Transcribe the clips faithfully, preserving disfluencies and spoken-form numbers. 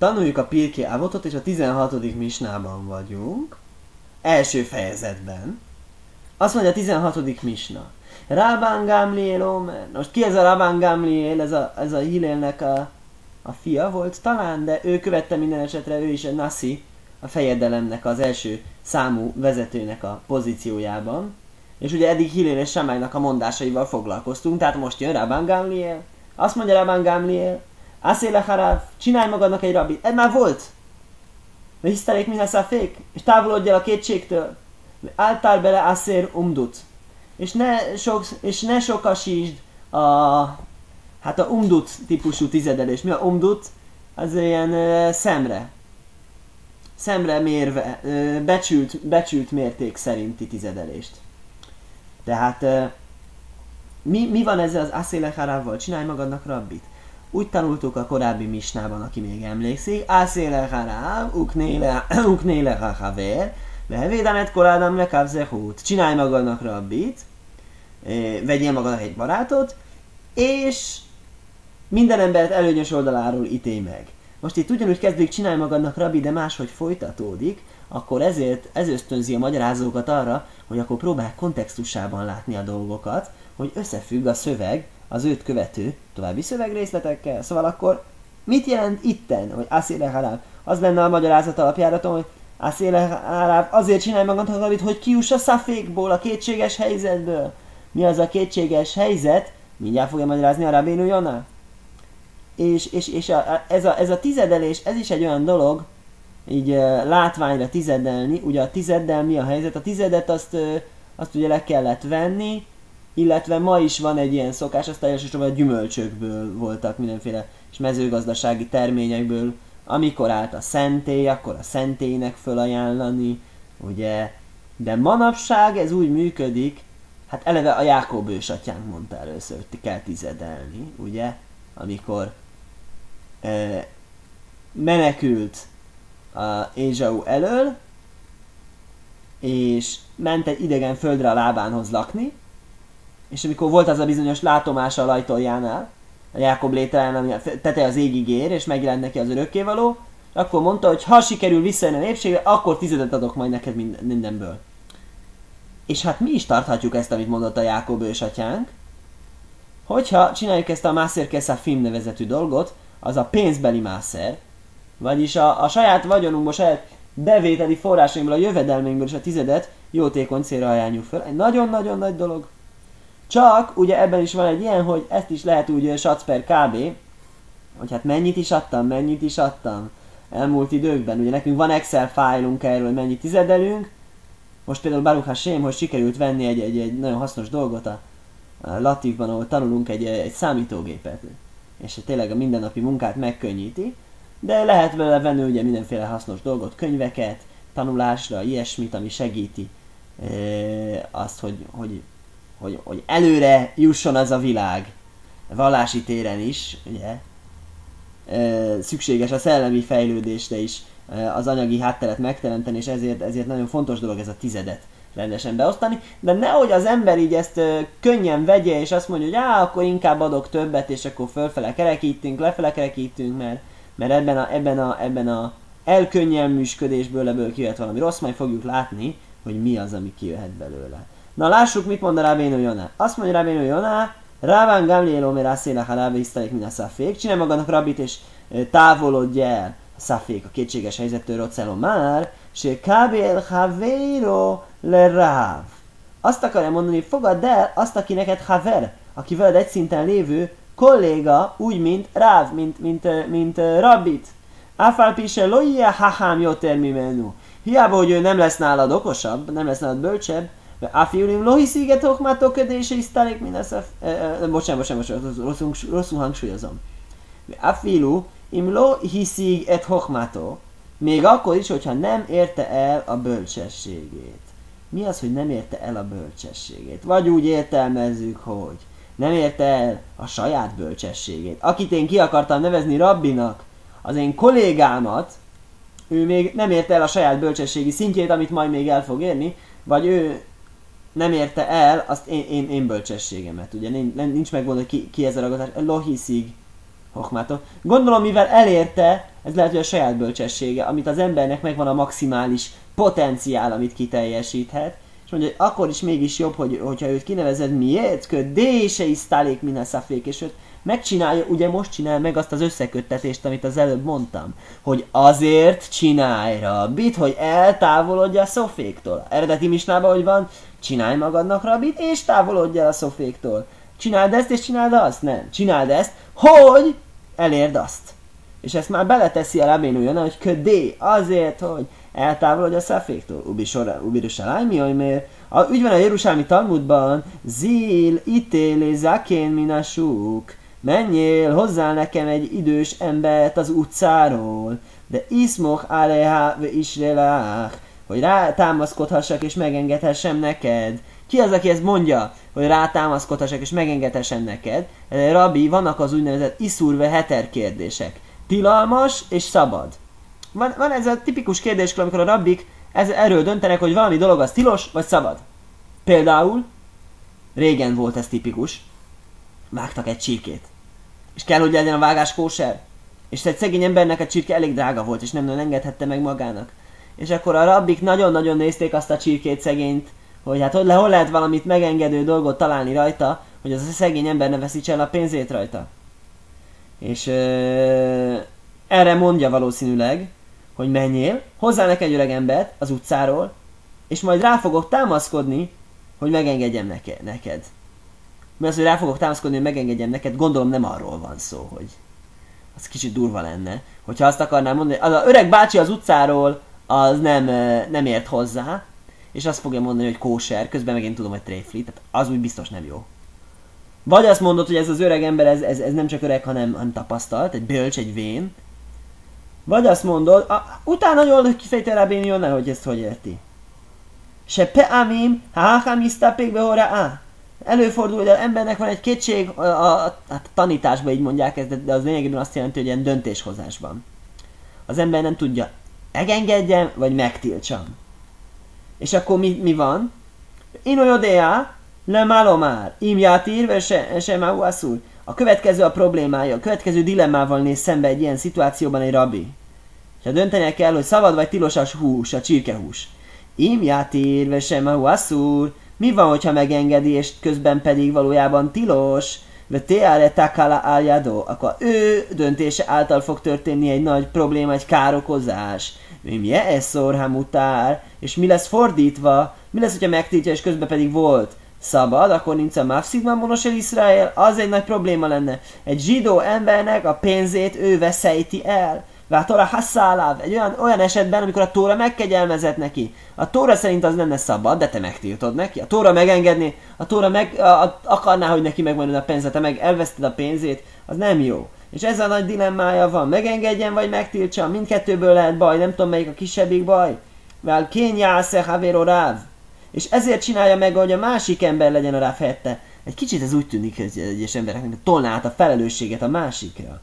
tanuljuk a Pirkei Avotot, és a tizenhatodik misnában vagyunk. Első fejezetben. Azt mondja a tizenhatodik misna. Rabban Gamliel Omer. Most ki ez a Rabban Gamliel? Ez a, ez a Hillelnek a, a fia volt talán, de ő követte minden esetre, ő is a Nasi, a fejedelemnek az első számú vezetőnek a pozíciójában. És ugye eddig Hillel és Shammainak a mondásaival foglalkoztunk, tehát most jön Rabban Gamliel. Azt mondja Rabban Gamliel, Asszéle Harav, csinálj magadnak egy rabbit. Ez már volt. De hisztelék min haszafék, és távolodj el a kétségtől. Álltál bele Asszér umdut. És ne, sok, és ne sokasítsd a, hát a umdut típusú tizedelés. Mi a umdut? Az ilyen uh, szemre. Szemre mérve, uh, becsült, becsült mérték szerinti tizedelést. Tehát uh, mi, mi van ezzel az Asszéle Haravval? Csinálj magadnak rabbit. Úgy tanultuk a korábbi misnában, aki még emlékszik, Asszéle Harav, uknéle ha haver, vehevédamet korádam lekáv zehút. Csinálj magadnak rabbit, vegyél magadnak egy barátot, és minden embert előnyös oldaláról ítélj meg. Most itt ugyanúgy kezdődik, csinálj magadnak rabbi, de máshogy folytatódik, akkor ezért ez ösztönzi a magyarázókat arra, hogy akkor próbálj kontextusában látni a dolgokat, hogy összefügg a szöveg az őt követő további szövegrészletekkel. Szóval akkor mit jelent itten, hogy Asszéle Harav? Az lenne a magyarázat alapjáraton, hogy Asszéle Harav azért csinálj magadnak rabbit, hogy kiuss a szafékból, a kétséges helyzetből. Mi az a kétséges helyzet? Mindjárt fogja magyarázni a Rabbeinu Jona. És, és, és a, ez, a, ez a tizedelés, ez is egy olyan dolog, így uh, látványra tizedelni. Ugye a tizeddel mi a helyzet? A tizedet azt, uh, azt ugye le kellett venni, illetve ma is van egy ilyen szokás, azt elsősorban a gyümölcsökből voltak, mindenféle és mezőgazdasági terményekből. Amikor állt a szentély, akkor a szentélynek fölajánlani, ugye. De manapság ez úgy működik, hát eleve a Jákob ősatyánk mondta először, hogy kell tizedelni, ugye, amikor e, menekült a Ézsau elől, és ment egy idegen földre a Lábánhoz lakni, és amikor volt az a bizonyos látomása a lajtoljánál, a Jákob létreján, ami a teteje az égig ér, és megjelent neki az örökkévaló, akkor mondta, hogy ha sikerül visszajönni a népségbe, akkor tizedet adok majd neked mindenből. És hát mi is tarthatjuk ezt, amit mondott a Jákob ősatyánk, hogyha csináljuk ezt a Mászér Keszafim nevezetű dolgot, az a pénzbeli mászer, vagyis a, a saját vagyonunkból, a saját bevételi forrásainkból, a jövedelmeinkből is a tizedet jótékony célra ajánljuk föl. Egy nagyon-nagyon nagy dolog. Csak ugye ebben is van egy ilyen, hogy ezt is lehet úgy sac per kb, hogy hát mennyit is adtam, mennyit is adtam elmúlt időkben. Ugye nekünk van Excel fájlunk erről, hogy mennyit tizedelünk. Most például Baruch Hashem, hogy sikerült venni egy, egy, egy nagyon hasznos dolgot a, a Latívban, ahol tanulunk egy, egy számítógépet. És tényleg a mindennapi munkát megkönnyíti. De lehet vele venni ugye mindenféle hasznos dolgot, könyveket, tanulásra, ilyesmit, ami segíti e, azt, hogy, hogy, hogy, hogy előre jusson az a világ. Vallási téren is, ugye, e, szükséges a szellemi fejlődésre is e, az anyagi hátteret megteremteni, és ezért, ezért nagyon fontos dolog ez a tizedet rendesen beosztani, de nehogy az ember így ezt e, könnyen vegye, és azt mondja, hogy á, akkor inkább adok többet, és akkor fölfele kerekítünk, lefele kerekítünk, mert mert ebben a, ebben a, ebben a elkönnyelműsködésből ebből kijöhet valami rossz, majd fogjuk látni, hogy mi az, ami kijöhet belőle. Na lássuk, mit mond a Rabbeinu Jona. Azt mondja Rabbeinu Jona, Rabban Gamliel Omer Asszéle Harav hisztelék min haszafék, csinálj magadnak rabbit, és távolodj el a szafék, a kétséges helyzettől, Rocello már, se kábél havéro le Rav. Azt akarja mondani, hogy fogadd el azt, aki neked haver, aki veled egy szinten lévő kolléga, úgy, mint Ráv, mint, mint, mint, mint uh, rabbit. Áfálpise loja hahám joter mimenu. Hiába, hogy ő nem lesz nálad okosabb, nem lesz nálad bölcsebb, de áfiulim lohisziget hokmátó ködése isztálék mindeszef... Bocsánat, bocsánat, bocsánat, rosszul, rosszul hangsúlyozom. Áfilu im lohiszig et hokmátó. Még akkor is, hogyha nem érte el a bölcsességét. Mi az, hogy nem érte el a bölcsességét? Vagy úgy értelmezzük, hogy nem érte el a saját bölcsességét. Akit én ki akartam nevezni rabbinak, az én kollégámat, ő még nem érte el a saját bölcsességi szintjét, amit majd még el fog érni, vagy ő nem érte el azt én, én, én bölcsességemet. Ugye nincs megmondva, hogy ki, ki ez a ragadás. Lohiszig Hokmátok. Gondolom, mivel elérte, ez lehet, hogy a saját bölcsessége, amit az embernek megvan a maximális potenciál, amit kiteljesíthet, és mondja, hogy akkor is mégis jobb, hogy, hogyha őt kinevezed, miért? Kö dése is tálék minden szafék, és őt megcsinálja, ugye most csinál meg azt az összeköttetést, amit az előbb mondtam, hogy azért csinálj rabbit, hogy eltávolodj a szoféktól. Eredeti misnában, hogy van, csinálj magadnak rabbit, és távolodj el a szoféktól. Csináld ezt, és csináld azt? Nem. Csináld ezt, hogy elérd azt. És ezt már beleteszi a rabénu jön, hogy ködé, azért, hogy eltávolodj a szaféktól. Ubirusaláj, mi, hogy miért? Úgy van a Jerusálmi Talmudban, zil, itéli, zakén, minasuk. Menjél, hozzál nekem egy idős embert az utcáról, de iszmoch aleha ve isrelach, hogy rátámaszkodhassak és megengedhessem neked. Ki az, aki ezt mondja, hogy rátámaszkodhassak és megengedhessem neked? Rabbi, vannak az úgynevezett iszurve heter kérdések. Tilalmas és szabad. Van, van ez a tipikus kérdés, amikor a rabbik ez, erről döntenek, hogy valami dolog az tilos vagy szabad. Például, régen volt ez tipikus, vágtak egy csirkét. És kell, hogy legyen a vágás kóser. És egy szegény embernek a csirke elég drága volt, és nem nagyon engedhette meg magának. És akkor a rabbik nagyon-nagyon nézték azt a csirkét szegényt, hogy hát hogy le, hol lehet valamit megengedő dolgot találni rajta, hogy az a szegény ember ne veszítse el a pénzét rajta. És ö, erre mondja valószínűleg, hogy menjél, hozzá neked egy öreg embert az utcáról, és majd rá fogok támaszkodni, hogy megengedjem neke, neked. Mert az, hogy rá fogok támaszkodni, hogy megengedjem neked, gondolom nem arról van szó, hogy az kicsit durva lenne. Hogyha azt akarnám mondani, az az öreg bácsi az utcáról, az nem, nem ért hozzá, és azt fogja mondani, hogy kóser, közben meg én tudom, hogy tréfli, tehát az úgy biztos nem jó. Vagy azt mondod, hogy ez az öreg ember, ez, ez, ez nem csak öreg, hanem, hanem tapasztalt, egy bölcs, egy vén. Vagy azt mondod, a, utána jól kifejti a rabénu jönne, hogy ezt hogy érti. Se pe'amim, ha'acham yisztapék behorá á. Előfordul, hogy az embernek van egy kétség, a, a, a, a tanításban így mondják ezt, de, de az lényegében azt jelenti, hogy ilyen döntéshozásban. Az ember nem tudja, megengedjem, vagy megtiltsam. És akkor mi, mi van? Inojodea, le malomár, im játír, se, se máuaszul. A következő a problémája, a következő dilemmával néz szembe egy ilyen szituációban egy rabbi. Ha döntenie kell, hogy szabad vagy tilos a hús, a csirkehús. Im játír, se máuaszul. Mi van, hogyha megengedi, és közben pedig valójában tilos? Ve teare takala aljado, akkor ő döntése által fog történni egy nagy probléma, egy károkozás. Mi eszor hamutár, és mi lesz fordítva? Mi lesz, hogyha megtiltja, és közben pedig volt szabad, akkor nincs a mafszid mamonos el Iszrael, az egy nagy probléma lenne. Egy zsidó embernek a pénzét ő veszejti el. Vá Tóra hasszáláv, egy olyan, olyan esetben, amikor a Tóra megkegyelmezett neki. A Tóra szerint az lenne szabad, de te megtiltod neki. A Tóra megengedni, a Tóra meg, a, a, akarná, hogy neki megvan a pénzet, te meg elveszted a pénzét, az nem jó. És ez a nagy dilemmája van, megengedjen vagy megtiltsam, mindkettőből lehet baj, nem tudom melyik a kisebbik baj. Vel kényásze havero ráv. És ezért csinálja meg, hogy a másik ember legyen a ráv helyette. Egy kicsit ez úgy tűnik, hogy egyes embereknek tolná át a felelősséget a másikra.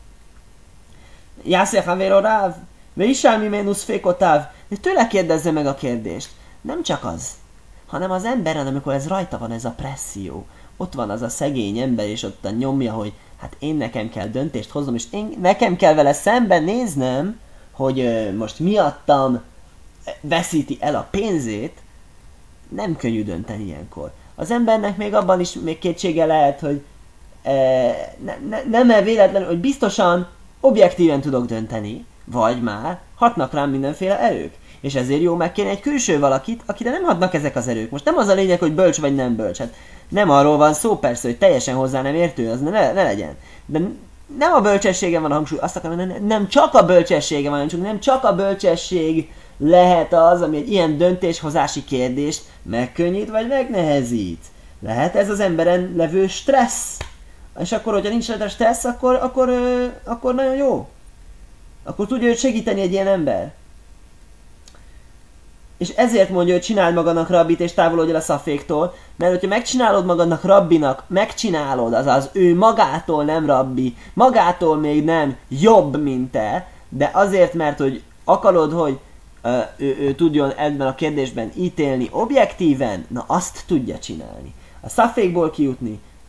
Jászé havero ráv, ve isálmi ménusz fékotáv, de tőle kérdezze meg a kérdést. Nem csak az, hanem az emberen, amikor ez rajta van, ez a presszió. Ott van az a szegény ember, és ott a nyomja, hogy hát én nekem kell döntést hoznom, és én, nekem kell vele szemben néznem, hogy ö, most miattam veszíti el a pénzét. Nem könnyű dönteni ilyenkor. Az embernek még abban is még kétsége lehet, hogy e, ne, ne, nem-e véletlenül, hogy biztosan objektíven tudok dönteni, vagy már hatnak rám mindenféle erők. És ezért jó megkérni egy külső valakit, akire nem hatnak ezek az erők. Most nem az a lényeg, hogy bölcs vagy nem bölcs. Hát nem arról van szó persze, hogy teljesen hozzá nem értő, az ne, ne legyen. De nem a bölcsessége van a hangsúly, azt akarom, nem, nem csak a bölcsessége van, csak nem csak a bölcsesség lehet az, ami egy ilyen döntéshozási kérdést megkönnyít vagy megnehezít. Lehet ez az emberen levő stressz. És akkor, hogyha nincs rajta stressz, akkor, akkor, ö, akkor nagyon jó. Akkor tudja őt segíteni egy ilyen ember. És ezért mondja, hogy csináld magadnak rabbit, és távolodj el a szaféktól, mert hogyha megcsinálod magadnak rabbinak, megcsinálod, azaz ő magától nem rabbi, magától még nem jobb, mint te, de azért, mert hogy akarod, hogy uh, ő, ő tudjon ebben a kérdésben ítélni objektíven, na azt tudja csinálni. A szafékból kijutni,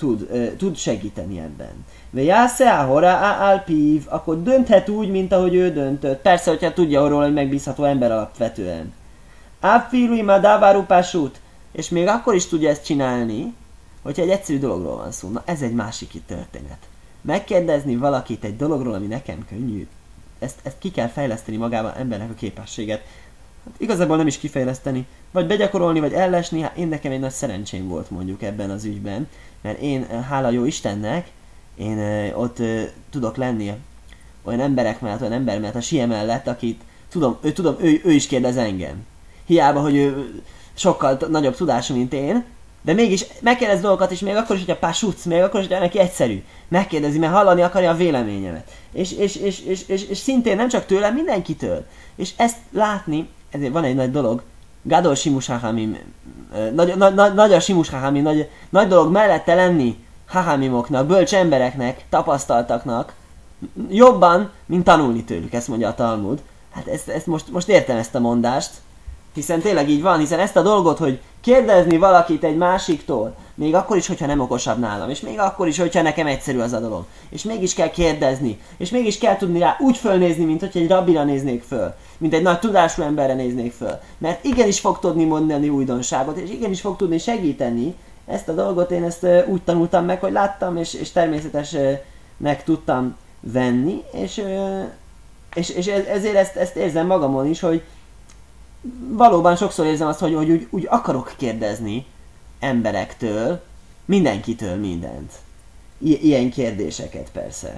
tud, ö, tud segíteni ebben. Ve jásze a hora alpív, akkor dönthet úgy, mint ahogy ő döntött. Persze, hogyha tudja róla, hogy megbízható ember alapvetően. Áfilui ma dávarupásút, és még akkor is tudja ezt csinálni, hogyha egy egyszerű dologról van szó. Na, ez egy másik történet. Megkérdezni valakit egy dologról, ami nekem könnyű, ezt, ezt ki kell fejleszteni magában embernek a képességet. Hát igazából nem is kifejleszteni, vagy begyakorolni, vagy ellesni. Hát én nekem egy nagy szerencsém volt mondjuk ebben az ügyben, mert én, hála jó Istennek, én ö, ott ö, tudok lenni olyan emberek mellett, olyan ember mellett, a sie mellett, akit tudom, ő, tudom ő, ő is kérdez engem. Hiába, hogy ő sokkal t- nagyobb tudású, mint én, de mégis megkérdez dolgokat is, még akkor is, hogyha pásutsz, még akkor is, hogyha neki egyszerű. Megkérdezi, mert hallani akarja a véleményemet. És, és, és, és, és, és szintén nem csak tőlem, mindenkitől. És ezt látni, ezért van egy nagy dolog, Gadol Simus Hahamim, nagy, nagy, nagy, nagy a Simus Hahamim, nagy, nagy dolog mellette lenni Hahamimoknak, bölcs embereknek, tapasztaltaknak, jobban, mint tanulni tőlük, ezt mondja a Talmud. Hát ezt, ezt most, most értem ezt a mondást, hiszen tényleg így van, hiszen ezt a dolgot, hogy kérdezni valakit egy másiktól, még akkor is, hogyha nem okosabb nálam, és még akkor is, hogyha nekem egyszerű az a dolog, és mégis kell kérdezni, és mégis kell tudni rá úgy fölnézni, mint hogy egy rabbira néznék föl, mint egy nagy tudású emberre néznék föl, mert igenis fog tudni mondani újdonságot, és igenis fog tudni segíteni. Ezt a dolgot én ezt uh, úgy tanultam meg, hogy láttam, és, és természetesnek tudtam venni, és, uh, és, és ezért ezt, ezt érzem magamon is, hogy valóban sokszor érzem azt, hogy, hogy úgy, úgy akarok kérdezni emberektől, mindenkitől mindent. I- ilyen kérdéseket persze.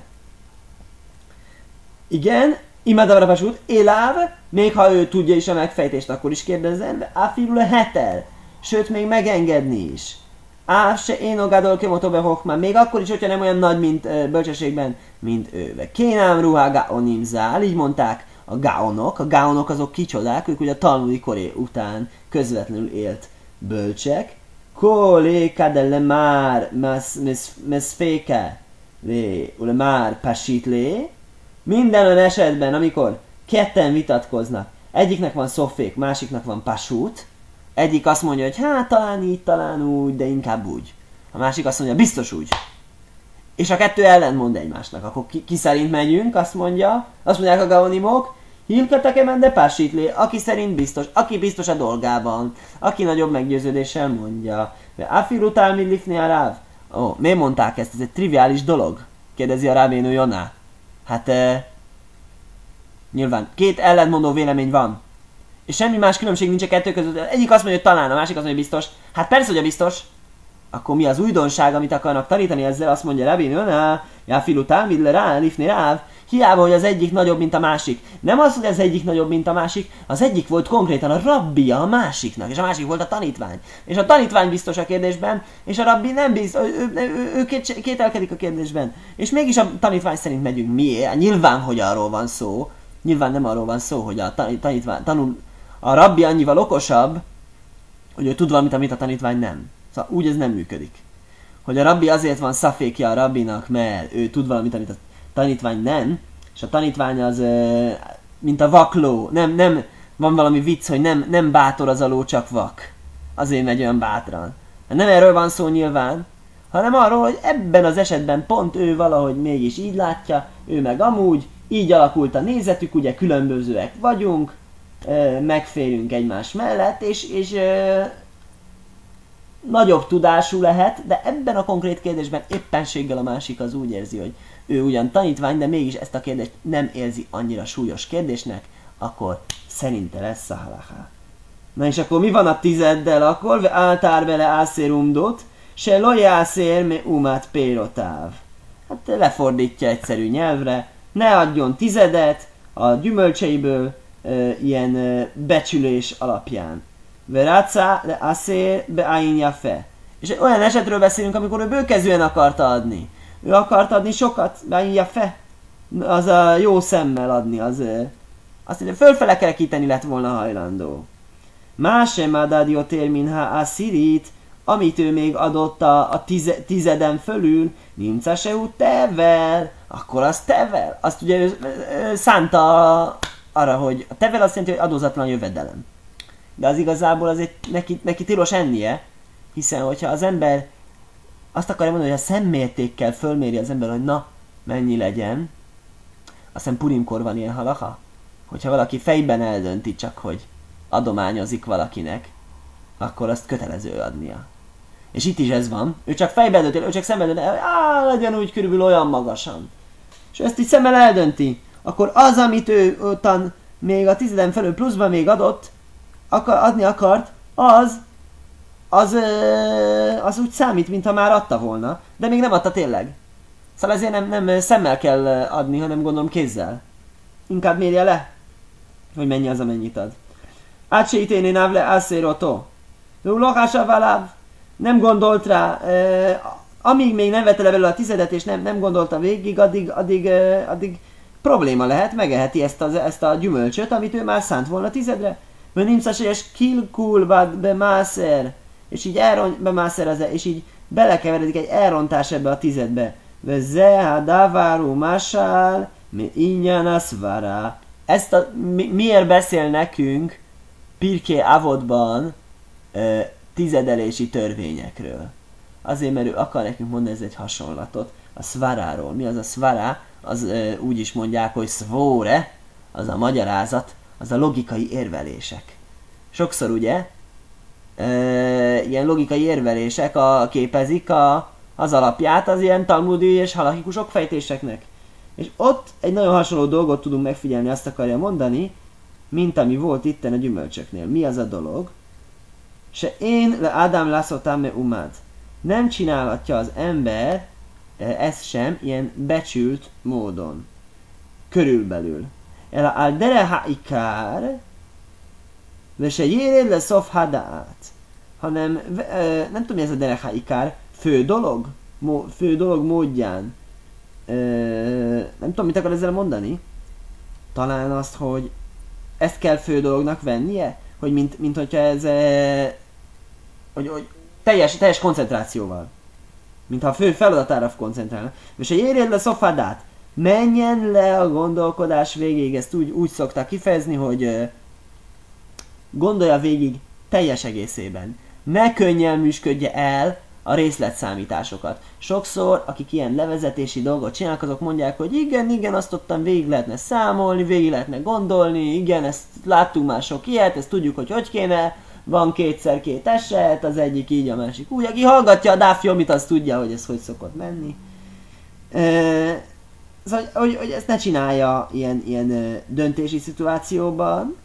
Igen, imádavra pasút, éláv, még ha ő tudja is a megfejtést, akkor is kérdezzen, de áfilul a heter, sőt még megengedni is. Áv se én ogadol kemotobe hokmán, még akkor is, hogyha nem olyan nagy, mint uh, bölcsességben, mint ő. Kénám ruhá gaonim zál, így mondták a gaonok. A gaonok azok kicsodák, ők ugye a talmudi koré után közvetlenül élt bölcsek. Koléka de le már meszféke lé, ule már pasít lé. Minden olyan esetben, amikor ketten vitatkoznak, egyiknek van szofék, másiknak van pasút, egyik azt mondja, hogy hát talán így, talán úgy, de inkább úgy. A másik azt mondja, biztos úgy. És a kettő ellen mond egymásnak. Akkor ki, ki szerint megyünk, azt mondja, azt mondják a gaonimok, hilkatekemen de pásitlé, aki szerint biztos, aki biztos a dolgában, aki nagyobb meggyőződéssel mondja. De afirutál mi lifni a ráv? Ó, miért mondták ezt? Ez egy triviális dolog? Kérdezi a rábénő Joná. Hát, eh, nyilván, két ellentmondó vélemény van. És semmi más különbség nincs a kettő között. Egyik azt mondja, hogy talán, a másik azt mondja, hogy biztos. Hát persze, hogy a biztos. Akkor mi az újdonság, amit akarnak tanítani ezzel? Azt mondja Rabbi Nona, ja filu talmid le rá, lifni ráv. Hiába, hogy az egyik nagyobb, mint a másik. Nem az, hogy az egyik nagyobb, mint a másik, az egyik volt konkrétan a rabbija a másiknak, és a másik volt a tanítvány. És a tanítvány biztos a kérdésben, és a rabbi nem biztos, ő, ő, ő, ő két, kételkedik a kérdésben. És mégis a tanítvány szerint megyünk. Miért? Nyilván, hogy arról van szó. Nyilván nem arról van szó, hogy a tanítvány, tanul, a rabbi annyival okosabb, hogy ő tud valamit, amit a tanítvány nem. Szóval úgy ez nem működik. Hogy a rabbi azért van szafékja a rabbinak, mert ő tud valamit, amit a tanítvány nem, és a tanítvány az, mint a vakló, nem, nem, van valami vicc, hogy nem, nem bátor az a ló, csak vak. Azért megy olyan bátran. Nem erről van szó nyilván, hanem arról, hogy ebben az esetben pont ő valahogy mégis így látja, ő meg amúgy, így alakult a nézetük, ugye különbözőek vagyunk, megférünk egymás mellett, és, és nagyobb tudású lehet, de ebben a konkrét kérdésben éppenséggel a másik az úgy érzi, hogy ő ugyan tanítvány, de mégis ezt a kérdést nem érzi annyira súlyos kérdésnek, akkor szerinte lesz a halaká. Na és akkor mi van a tizeddel akkor? Ve áltár bele ászérumdot, se lojászér me umát pérotáv. Hát lefordítja egyszerű nyelvre, ne adjon tizedet a gyümölcseiből e, ilyen e, becsülés alapján. Verácá le ászér be áinja fe. És olyan esetről beszélünk, amikor ő bőkezűen akarta adni. Ő akart adni sokat, beáinja fe. Az a jó szemmel adni, az azt mondja, fölfele kerekíteni lett volna hajlandó. Másem adádió términha ászirit, amit ő még adott a, a tize, tizeden fölül, nimca se út tevel, akkor az tevel. Azt ugye ő, ő szánta arra, hogy a tevel azt jelenti, hogy adózatlan jövedelem. De az igazából azért neki, neki tilos ennie, hiszen hogyha az ember azt akarja mondani, hogy a szemmértékkel fölméri az ember, hogy na, mennyi legyen. Aztán Purimkor van ilyen halacha, hogyha valaki fejben eldönti csak, hogy adományozik valakinek, akkor azt kötelező adnia. És itt is ez van, ő csak fejben eldönti, ő csak szemmel eldönti, á, legyen úgy körülbelül olyan magasan. És ezt így szemmel eldönti, akkor az, amit ő ottan még a tizeden felül pluszban még adott, akar, adni akart, az, az, az úgy számít, mintha már adta volna, de még nem adta tényleg. Szóval ezért nem, nem szemmel kell adni, hanem gondolom kézzel. Inkább mérje le, hogy mennyi az, amennyit ad. Átséíténé návle ászérotó. Lólohása valáv. Nem gondolt rá, eh, amíg még nem vette le belőle a tizedet, és nem, nem gondolta végig, addig, addig, eh, addig probléma lehet, megeheti ezt, az, ezt a gyümölcsöt, amit ő már szánt volna tizedre. Mert nimszaselyes kilkul vad bemászer, és így elront, bemászer, és így belekeveredik egy elrontás ebbe a tizedbe. Vezeha daváru másál, mi ingyen aszvara. Ezt a, mi, miért beszél nekünk Pirkei Avodban e, tizedelési törvényekről? Azért, mert ő akar nekünk mondani ez egy hasonlatot a szvaráról. Mi az a szvará? Az e, úgy is mondják, hogy szvóre, az a magyarázat, az a logikai érvelések. Sokszor ugye e, ilyen logikai érvelések a, képezik a az alapját az ilyen talmudi és halachikus okfejtéseknek. És ott egy nagyon hasonló dolgot tudunk megfigyelni, azt akarja mondani, mint ami volt itten a gyümölcsöknél. Mi az a dolog? Se én le Ádám lászotám me umád. Nem csinálhatja az ember ezt sem ilyen becsült módon. Körülbelül. El al dere ha'ikár ve se jéred le szof hadát. Hanem, nem tudom, mi ez a dere ha'ikár, fő dolog, Mo, fő dolog módján. Ö, nem tudom, mit akar ezzel mondani. Talán azt, hogy ezt kell fő dolognak vennie, hogy mint, mint hogyha ez e, hogy, hogy teljes, teljes koncentrációval. Mintha a fő feladatára koncentrálna. És ha érjed le szofádát, menjen le a gondolkodás végéig, ezt úgy, úgy szokták kifejezni, hogy ö, gondolja végig teljes egészében. Ne könnyelműsködje el a részletszámításokat. Sokszor, akik ilyen levezetési dolgot csinálnak, azok mondják, hogy igen, igen, azt ottan végig lehetne számolni, végig lehetne gondolni, igen, ezt láttunk már sok ilyet, ezt tudjuk, hogy hogy kéne, van kétszer két eset, az egyik így, a másik úgy, aki hallgatja a Daf Yomit, az tudja, hogy ez hogy szokott menni. E, szóval, hogy, hogy ezt ne csinálja ilyen, ilyen döntési szituációban.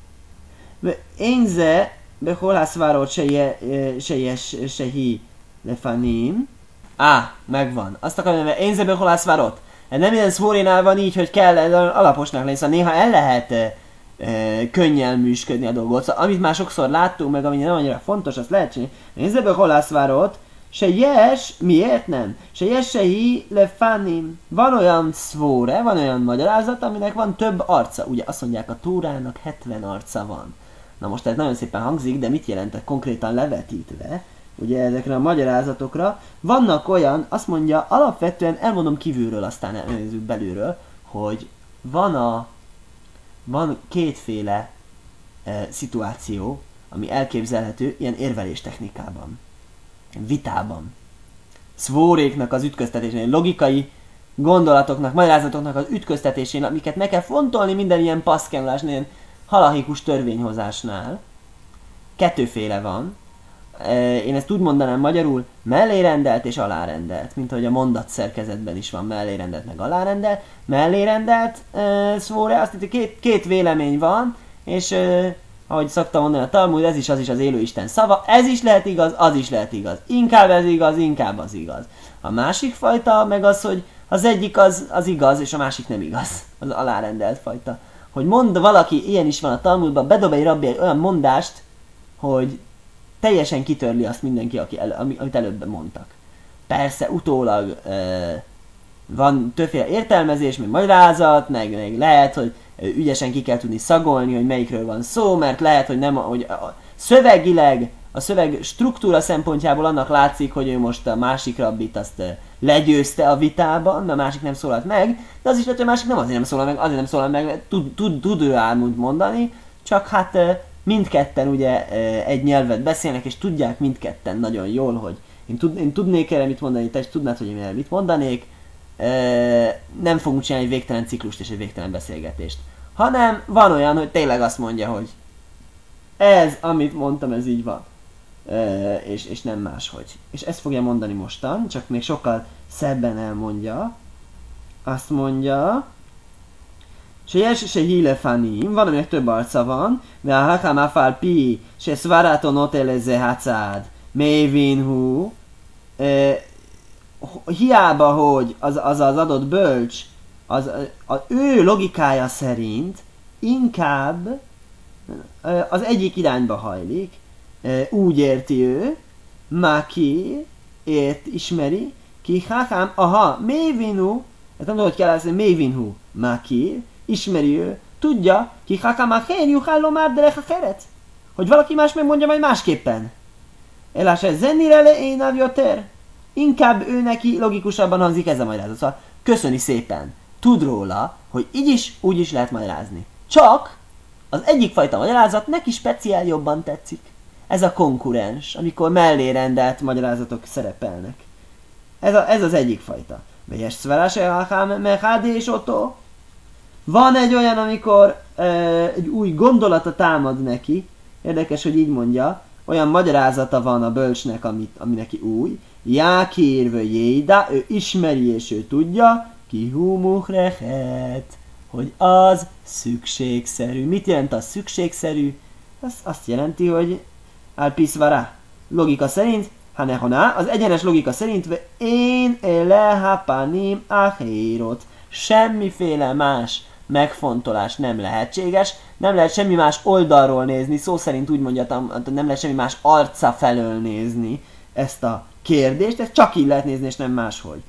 Énze, behol haszvárod se jes se hi lefanim. Á, megvan. Azt akarom, hogy én zebe holászvárot. Nem minden szvórénál van így, hogy kell alaposnak lenni, szóval néha el lehet e, e, könnyelműsködni a dolgot. Szóval, amit már sokszor láttunk, meg ami nem annyira fontos, azt lehet csinálni. Én zebe holászvárot, se jes, miért nem? Se jes se hi lefanim. Van olyan szvóre, van olyan magyarázat, aminek van több arca. Ugye azt mondják, a Tórának hetven arca van. Na most ez nagyon szépen hangzik, de mit jelent konkrétan levetítve? Ugye ezekre a magyarázatokra. Vannak olyan, azt mondja, alapvetően elmondom kívülről, aztán elnézzük belülről, hogy van a van kétféle e, szituáció, ami elképzelhető ilyen érvelés technikában, vitában. Szvóréknak az ütköztetésén, logikai gondolatoknak, magyarázatoknak az ütköztetésén, amiket meg kell fontolni minden ilyen paszkenulásnál, ilyen halachikus törvényhozásnál. Kettőféle van. Én ezt úgy mondanám magyarul, mellérendelt és alárendelt, mint ahogy a mondat szerkezetben is van mellérendelt meg alárendelt. Mellérendelt uh, szvóra, azt itt két, két vélemény van, és uh, ahogy szoktam mondani a Talmud, ez is az is az élő Isten szava, ez is lehet igaz, az is lehet igaz. Inkább ez igaz, inkább az igaz. A másik fajta meg az, hogy az egyik az, az igaz, és a másik nem igaz. Az alárendelt fajta. Hogy mond valaki, ilyen is van a Talmudban, bedob egy rabbi egy olyan mondást, hogy teljesen kitörli azt mindenki, aki el, amit előbb mondtak. Persze, utólag e, van többféle értelmezés, meg magyarázat, meg, meg lehet, hogy ügyesen ki kell tudni szagolni, hogy melyikről van szó, mert lehet, hogy nem, hogy a szövegileg, a szöveg struktúra szempontjából annak látszik, hogy ő most a másik rabbit azt legyőzte a vitában, mert a másik nem szólalt meg, de az is lehet, hogy a másik nem azért nem szólal meg, azért nem szólal meg, tud, tud, tud ő álmont mondani, csak hát mindketten ugye egy nyelvet beszélnek, és tudják mindketten nagyon jól, hogy én, tud, én tudnék erre mit mondani, te is tudnád, hogy én erre mit mondanék, e, nem fogunk csinálni egy végtelen ciklust és egy végtelen beszélgetést. Hanem van olyan, hogy tényleg azt mondja, hogy ez, amit mondtam, ez így van. E, és, és nem máshogy. És ezt fogja mondani mostan, csak még sokkal szebben elmondja. Azt mondja, שיש שהילפנים, van, aminek több arca van, והחכם אף על פי שסברת נוטה לזה הצעד, מבין הוא, hiába, hogy az az, az adott bölcs, az, az ő logikája szerint inkább az egyik irányba hajlik, úgy érti ő, Maki ért, ismeri, ki hachám, aha, mévinhu, hát nem tudom, hogy kell ezt, mévinhu, Maki, ismeri ő, tudja, ki hachám a hén, juhálló már derech a keret, hogy valaki más megmondja majd másképpen. Elás ez zenire le én avjoter, inkább ő neki logikusabban hangzik ez a magyarázat. Szóval köszöni szépen, tud róla, hogy így is, úgy is lehet magyarázni. Csak az egyik fajta magyarázat neki speciál jobban tetszik. Ez a konkurens, amikor mellé rendelt magyarázatok szerepelnek. Ez, a, ez az egyik fajta. Vegyes szverás elhám mechádé és otó. Van egy olyan, amikor e, egy új gondolata támad neki. Érdekes, hogy így mondja. Olyan magyarázata van a bölcsnek, amit, ami neki új. Jákírvő jéda, ő ismeri és ő tudja. Ki humuchrechet, hogy az szükségszerű. Mit jelent az szükségszerű? Az azt jelenti, hogy alpiszvara. Logika szerint, hanehoná, az egyenes logika szerint én elehapanim ahérot. Semmiféle más megfontolás nem lehetséges, nem lehet semmi más oldalról nézni, szó szerint úgy mondja, nem lehet semmi más arca felől nézni ezt a kérdést, ezt csak így lehet nézni, és nem máshogy.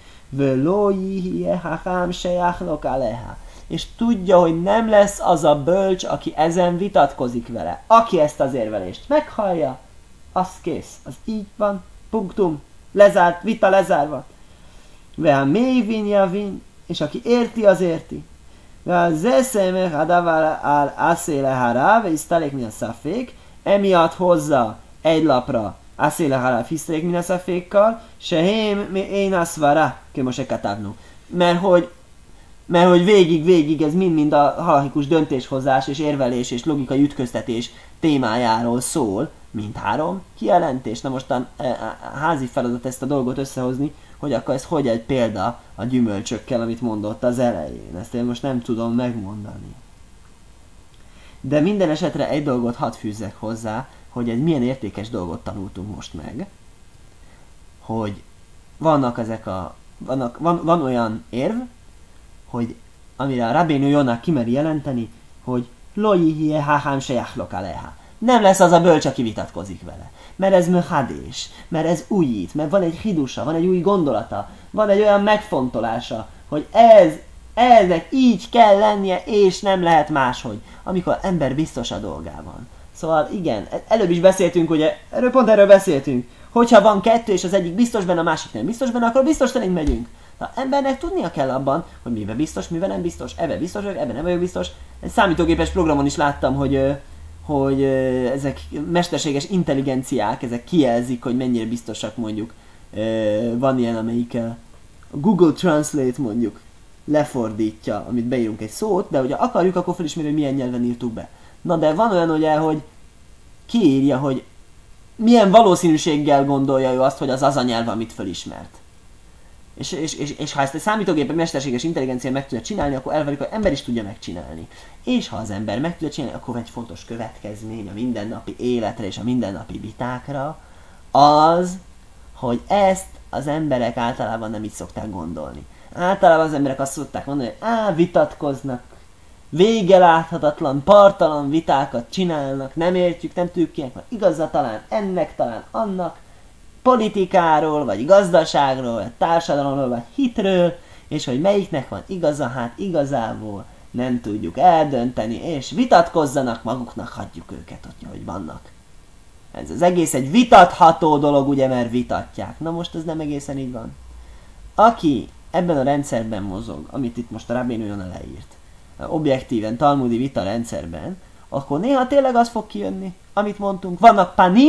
És tudja, hogy nem lesz az a bölcs, aki ezen vitatkozik vele. Aki ezt az érvelést meghallja, az kész. Az így van, punktum, lezárt, vita lezárva. Veha mévin javin, és aki érti, az érti. Veha zeszemech adavar al aszélehara, ve isztalék min a szafék, emiatt hozza egy lapra aszélehara fisztalék min a szafékkal, sehém mi én aszvara, kömose katavnu. Mert hogy Mert hogy végig-végig ez mind-mind a halachikus döntéshozás és érvelés és logikai ütköztetés témájáról szól, mindhárom kijelentés. Na mostan e, e, házi feladat ezt a dolgot összehozni, hogy akkor ez hogy egy példa a gyümölcsökkel, amit mondott az elején. Ezt én most nem tudom megmondani. De minden esetre egy dolgot hadd fűzzek hozzá, hogy egy milyen értékes dolgot tanultunk most meg. Hogy vannak ezek a... Vannak, van, van olyan érv, hogy amire a Rabbeinu Jóna kimeri jelenteni, hogy lojihi hahám se jachlok aleha. Nem lesz az a bölcs, aki vitatkozik vele. Mert ez möhadés, mert ez újít, mert van egy hidusa, van egy új gondolata, van egy olyan megfontolása, hogy ez, eznek így kell lennie, és nem lehet máshogy, amikor ember biztos a dolgában. Szóval igen, előbb is beszéltünk, ugye, erről pont erről beszéltünk, hogyha van kettő, és az egyik biztos benne, a másik nem biztos benne, akkor biztos szerint megyünk. Az embernek tudnia kell abban, hogy miben biztos, miben nem biztos, ebben biztos vagyok, ebben nem vagyok biztos. Egy számítógépes programon is láttam, hogy, hogy ezek mesterséges intelligenciák, ezek kijelzik, hogy mennyire biztosak mondjuk. Van ilyen, amelyik Google Translate mondjuk lefordítja, amit beírunk egy szót, de hogyha akarjuk, akkor felismeri, hogy milyen nyelven írtuk be. Na de van olyan ugye, hogy kiírja, hogy milyen valószínűséggel gondolja ő azt, hogy az az a nyelv, amit felismert. És, és, és, és ha ezt a számítógép mesterséges intelligencia meg tudja csinálni, akkor elvárjuk, hogy ember is tudja megcsinálni. És ha az ember meg tudja csinálni, akkor egy fontos következmény a mindennapi életre és a mindennapi vitákra az, hogy ezt az emberek általában nem így szokták gondolni. Általában az emberek azt szokták mondani, hogy á, vitatkoznak, vége láthatatlan, partalan vitákat csinálnak, nem értjük, nem tudjuk kinek van igaza, talán ennek, talán annak, politikáról, vagy gazdaságról, vagy társadalomról, vagy hitről, és hogy melyiknek van igaza, hát igazából nem tudjuk eldönteni, és vitatkozzanak maguknak, hagyjuk őket ott, hogy vannak. Ez az egész egy vitatható dolog, ugye, mert vitatják. Na most ez nem egészen így van. Aki ebben a rendszerben mozog, amit itt most a Rabbeinu Jóna leírt, objektíven, talmudi vita rendszerben, akkor néha tényleg az fog kijönni, amit mondtunk. Vannak panim,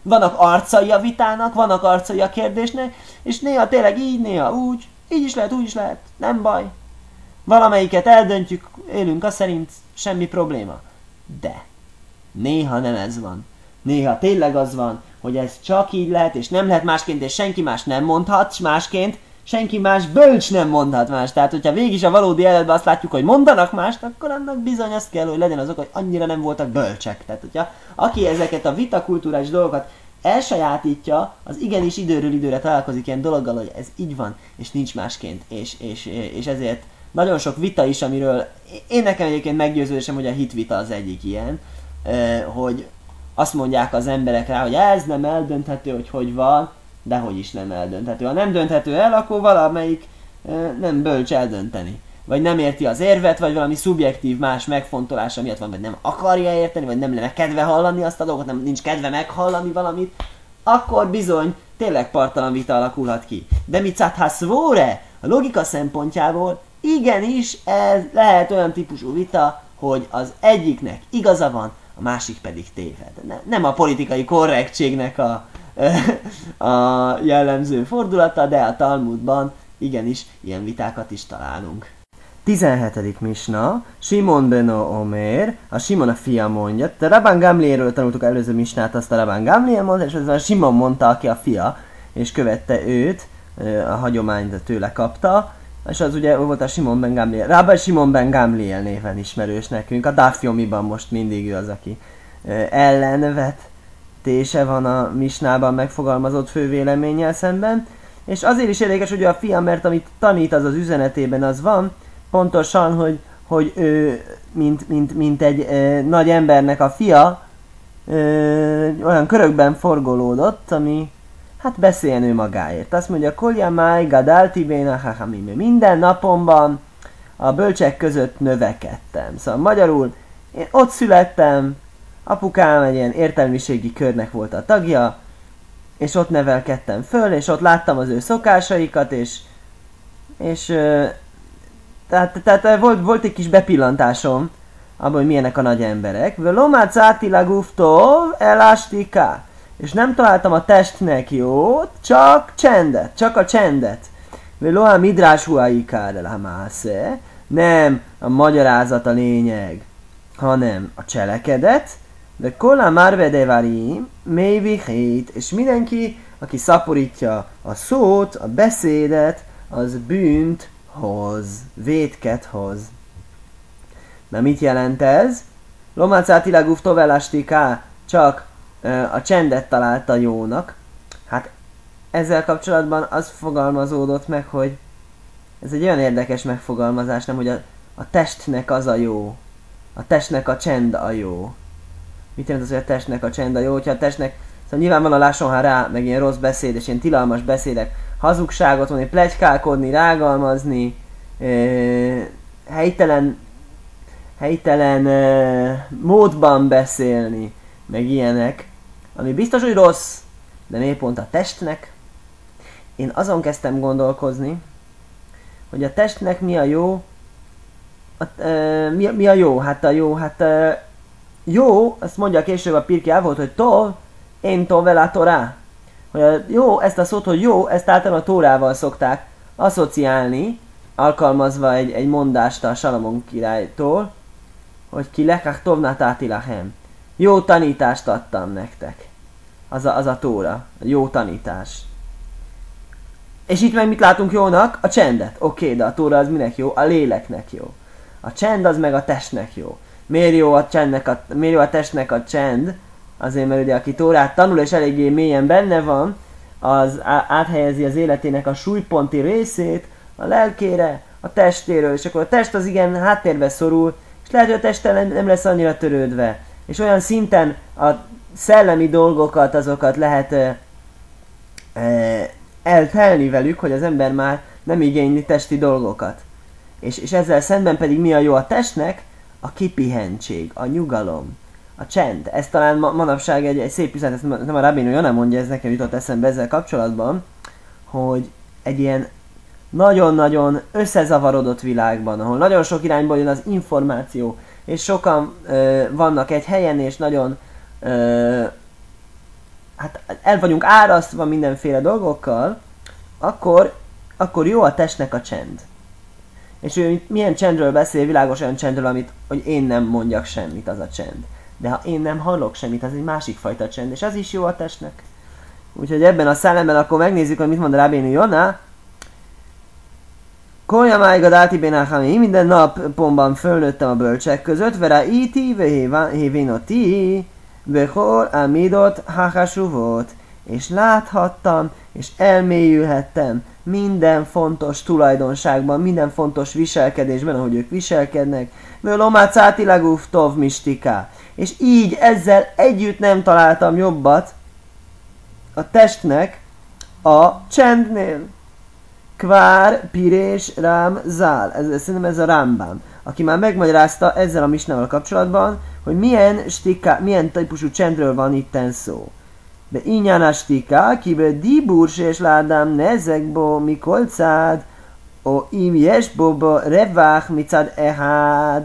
vannak arcai a vitának, vannak arcai a kérdésnek, és néha tényleg így, néha úgy, így is lehet, úgy is lehet, nem baj. Valamelyiket eldöntjük, élünk a szerint, semmi probléma. De néha nem ez van. Néha tényleg az van, hogy ez csak így lehet, és nem lehet másként, és senki más nem mondhat másként, senki más bölcs nem mondhat más. Tehát, hogyha végig is a valódi életben azt látjuk, hogy mondanak mást, akkor annak bizony azt kell, hogy legyen azok, hogy annyira nem voltak bölcsek. Tehát, hogyha aki ezeket a vitakulturális dolgokat elsajátítja, az igenis időről időre találkozik ilyen dologgal, hogy ez így van, és nincs másként. És, és, és ezért nagyon sok vita is, amiről én nekem egyébként meggyőződésem, hogy a hitvita az egyik ilyen, hogy azt mondják az emberek rá, hogy ez nem eldönthető, hogy hogy van, de hogy is nem eldönthető. Ha nem dönthető el, akkor valamelyik nem bölcs eldönteni. Vagy nem érti az érvet, vagy valami szubjektív más megfontolása miatt van, vagy nem akarja érteni, vagy nem lenne kedve hallani azt a dolgot, nem, nincs kedve meghallani valamit, akkor bizony tényleg parttalan vita alakulhat ki. De mi cáthaszvóre, a logika szempontjából igenis ez lehet olyan típusú vita, hogy az egyiknek igaza van, a másik pedig téved. Ne, nem a politikai korrektségnek a, a jellemző fordulata, de a Talmudban igenis ilyen vitákat is találunk. tizenhetedik misna, Simon beno Omer, a Simon a fia mondja, a Rabban Gamlielről tanultuk előző misnát, azt a Rabban Gamliel mondta, és ez a Simon mondta, aki a fia, és követte őt, a hagyományt tőle kapta, és az ugye volt a Simon ben Gamliel, Rabbi Simon ben Gamliel néven ismerős nekünk, a Daf Yomiban most mindig ő az, aki ellenvetése van a misnában megfogalmazott fővéleménnyel szemben, és azért is érdekes, hogy a fia, mert amit tanít az az üzenetében az van, pontosan, hogy, hogy ő, mint, mint, mint egy e, nagy embernek a fia, e, olyan körökben forgolódott, ami hát beszéljen ő magáért. Azt mondja, Kolja máj gadálti béna hachamim. Minden napomban a bölcsek között növekedtem. Szóval magyarul én ott születtem, apukám egy ilyen értelmiségi körnek volt a tagja, és ott nevelkedtem föl, és ott láttam az ő szokásaikat, és, és tehát, tehát volt, volt egy kis bepillantásom abban, hogy milyenek a nagy emberek. Velomác átilagúftól elástika. És nem találtam a testnek jót, csak csendet, csak a csendet. Veloa midrás huaikár el hamásze. Nem a magyarázat a lényeg, hanem a cselekedet. De kola marvedevarim, mévihét, és mindenki, aki szaporítja a szót, a beszédet, az bűnt hoz, vétket hoz. Na mit jelent ez? Lomacátilag uftovelastika, csak uh, a csendet találta jónak. Hát ezzel kapcsolatban az fogalmazódott meg, hogy ez egy olyan érdekes megfogalmazás, nem, hogy a, a testnek az a jó. A testnek a csend a jó. Mit jelent az, hogy a testnek a csend a jó? Hogyha a testnek, szóval nyilvánvalóan lásson ha rá, meg ilyen rossz beszéd, és ilyen tilalmas beszédek, hazugságot mondani, pletykálkodni, rágalmazni, euh, helytelen, helytelen euh, módban beszélni, meg ilyenek, ami biztos, hogy rossz, de miért pont a testnek? Én azon kezdtem gondolkozni, hogy a testnek mi a jó, a, euh, mi, mi a jó? Hát a jó, hát euh, jó, azt mondja később a Pirkei Avot, hogy tov, én tov velá torá. Hogy a jó, ezt a szót, hogy jó, ezt általában a Tórával szokták asszociálni, alkalmazva egy, egy mondást a Salamon királytól, hogy ki lekach tovnát átilahem. Jó tanítást adtam nektek. Az a, az a Tóra, a jó tanítás. És itt meg mit látunk jónak? A csendet. Oké, okay, de a Tóra az minek jó? A léleknek jó. A csend az meg a testnek jó. Miért jó a, csendnek a, miért jó a testnek a csend? Azért, mert ugye aki Tórát tanul és eléggé mélyen benne van, az áthelyezi az életének a súlyponti részét a lelkére, a testéről, és akkor a test az igen háttérbe szorul, és lehet, hogy a testtel nem lesz annyira törődve. És olyan szinten a szellemi dolgokat, azokat lehet e, e, eltelni velük, hogy az ember már nem igényli testi dolgokat. És, és ezzel szemben pedig mi a jó a testnek? A kipihentség, a nyugalom, a csend. Ez talán ma, manapság egy, egy szép üzenet, ezt nem a Rabbeinu Jona mondja, ez nekem jutott eszembe ezzel kapcsolatban, hogy egy ilyen nagyon-nagyon összezavarodott világban, ahol nagyon sok irányból jön az információ, és sokan ö, vannak egy helyen, és nagyon ö, hát el vagyunk árasztva mindenféle dolgokkal, akkor, akkor jó a testnek a csend. És ő milyen csendről beszél, világos olyan csendről, amit, hogy én nem mondjak semmit, az a csend. De ha én nem hallok semmit, az egy másik fajta csend, és az is jó a testnek. Úgyhogy ebben a szellemben akkor megnézzük, hogy mit mond a Rabbeinu Jona. Kolja májgad áti minden napomban fölnőttem a bölcsek között, vera iti, vehévénoti, vehol amidot hachasuvot, és láthattam, és elmélyülhettem minden fontos tulajdonságban, minden fontos viselkedésben, ahogy ők viselkednek, völomátszáti laguf tov mistika. És így ezzel együtt nem találtam jobbat a testnek a csendnél. Kvár, Pirés, Rám, Zál. Ez, szerintem ez a Rambam, aki már megmagyarázta ezzel a misnával kapcsolatban, hogy milyen, stika, milyen típusú csendről van itten szó. De ínyán a stika, kibe dibur és ládám nezekbo mikolcád, o im jesbo revach micad ehád,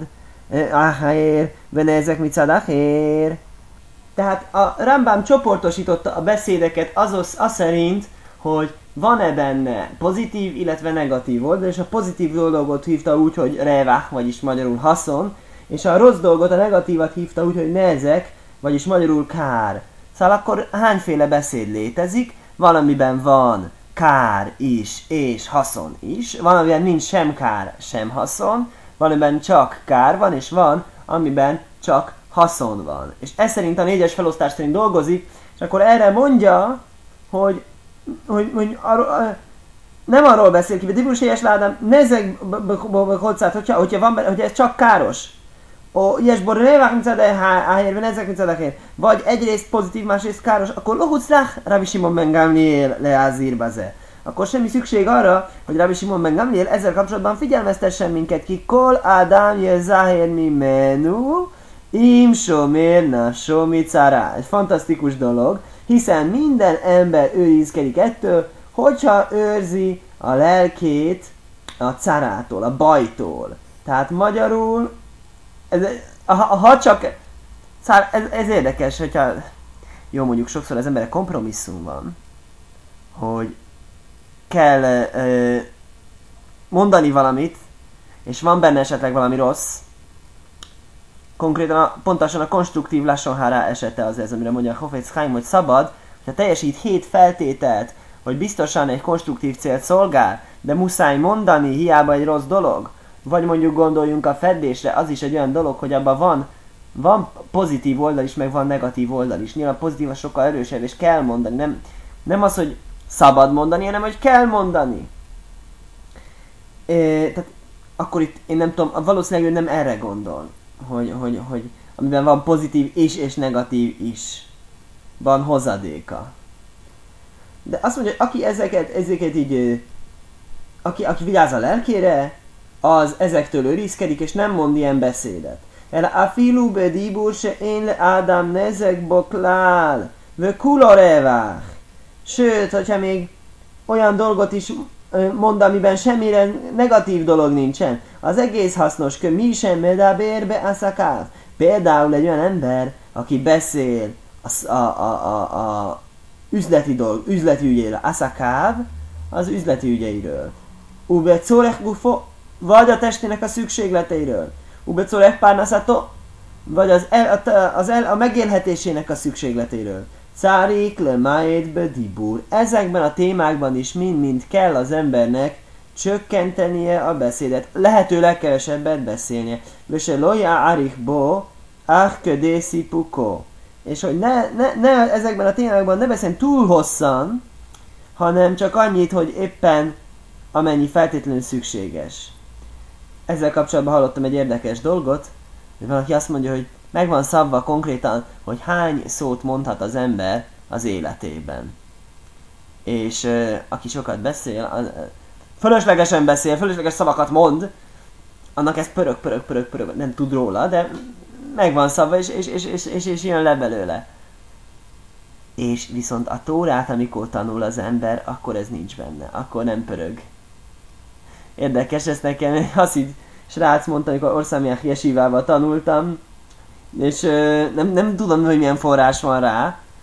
ahér, venezek micad ahér. Tehát a Rambam csoportosította a beszédeket az, az szerint, hogy van-e benne pozitív, illetve negatív oldal, és a pozitív dolgot hívta úgy, hogy revach, vagyis magyarul haszon, és a rossz dolgot, a negatívat hívta úgy, hogy nezek, vagyis magyarul kár. Szóval akkor hányféle beszéd létezik? Valamiben van kár is, és haszon is. Valamiben nincs sem kár, sem haszon. Valamiben csak kár van, és van, amiben csak haszon van. És ez szerint a négyes felosztás szerint dolgozik, és akkor erre mondja, hogy, hogy, hogy arról, nem arról beszél ki, hogy dibusélyes ládám, nezek hozzát, hogyha, hogyha, van, hogyha ez csak káros. O ilyesbor revach micad ahér, venezek micad ahér. Vagy egyrészt pozitív, másrészt káros, akkor lohuclach Rabbi Simon ben Gamliel leázír baze. Akkor semmi szükség arra, hogy Rabbi Simon ben Gamliel ezzel kapcsolatban figyelmeztessen minket ki. Kol Ádám je záhér mi menu, im somér nafsó micara. Egy fantasztikus dolog, hiszen minden ember őrizkedik ettől, hogyha őrzi a lelkét a carától, a bajtól. Tehát magyarul, ez, ha, ha csak, ez, ez érdekes, hogyha, jó, mondjuk sokszor az emberek kompromisszum van, hogy kell ö, mondani valamit, és van benne esetleg valami rossz, konkrétan a, pontosan a konstruktív lásonhárá esete az ez, amire mondja a Chofetz Chaim, hogy szabad, hogyha teljesít hét feltételt, hogy biztosan egy konstruktív célt szolgál, de muszáj mondani, hiába egy rossz dolog, vagy mondjuk gondoljunk a feddésre, az is egy olyan dolog, hogy abban van, van pozitív oldal is, meg van negatív oldal is. Nyilván pozitív a sokkal erősebb, és kell mondani. Nem, nem az, hogy szabad mondani, hanem hogy kell mondani. É, tehát akkor itt, én nem tudom, valószínűleg ő nem erre gondol, hogy, hogy, hogy amiben van pozitív is, és negatív is. Van hozadéka. De azt mondja, hogy aki ezeket, ezeket így, aki, aki vigyáz a lelkére, az ezektől őrizkedik, és nem mond ilyen beszédet. El afilu bedibur se én le Ádám nezek boklál, ve kulorevach. Sőt, hogyha még olyan dolgot is mond, amiben semmire negatív dolog nincsen, az egész hasznos, hogy mi sem medabérbe aszakáv. Például egy olyan ember, aki beszél a, a, a, a, a üzleti dolg, üzleti ügyéről, aszakáv, az üzleti ügyeiről. Ube corech gufo, vagy a testének a szükségleteiről. Ube corech párnaszato, vagy az, el, az el, a megélhetésének a szükségleteiről. Cárik le májét bedibur. Ezekben a témákban is mind-mind kell az embernek csökkentenie a beszédet. Lehető legkevesebbet beszélnie. Vese loja árich bo, ach ködészi puko. És hogy ne, ne, ne, ezekben a témákban ne beszéljen túl hosszan, hanem csak annyit, hogy éppen amennyi feltétlenül szükséges. Ezzel kapcsolatban hallottam egy érdekes dolgot, hogy valaki azt mondja, hogy meg van szabva konkrétan, hogy hány szót mondhat az ember az életében. És uh, aki sokat beszél, az, uh, fölöslegesen beszél, fölösleges szavakat mond, annak ez pörög, pörög, pörög, pörög, nem tud róla, de meg van szabva, és, és, és, és, és, és jön le belőle. És viszont a Tórát, amikor tanul az ember, akkor ez nincs benne, akkor nem pörög. Érdekes, ezt nekem haszid srác mondta, amikor Orszamiach Jesivával tanultam, és ö, nem, nem tudom, hogy milyen forrás van rá,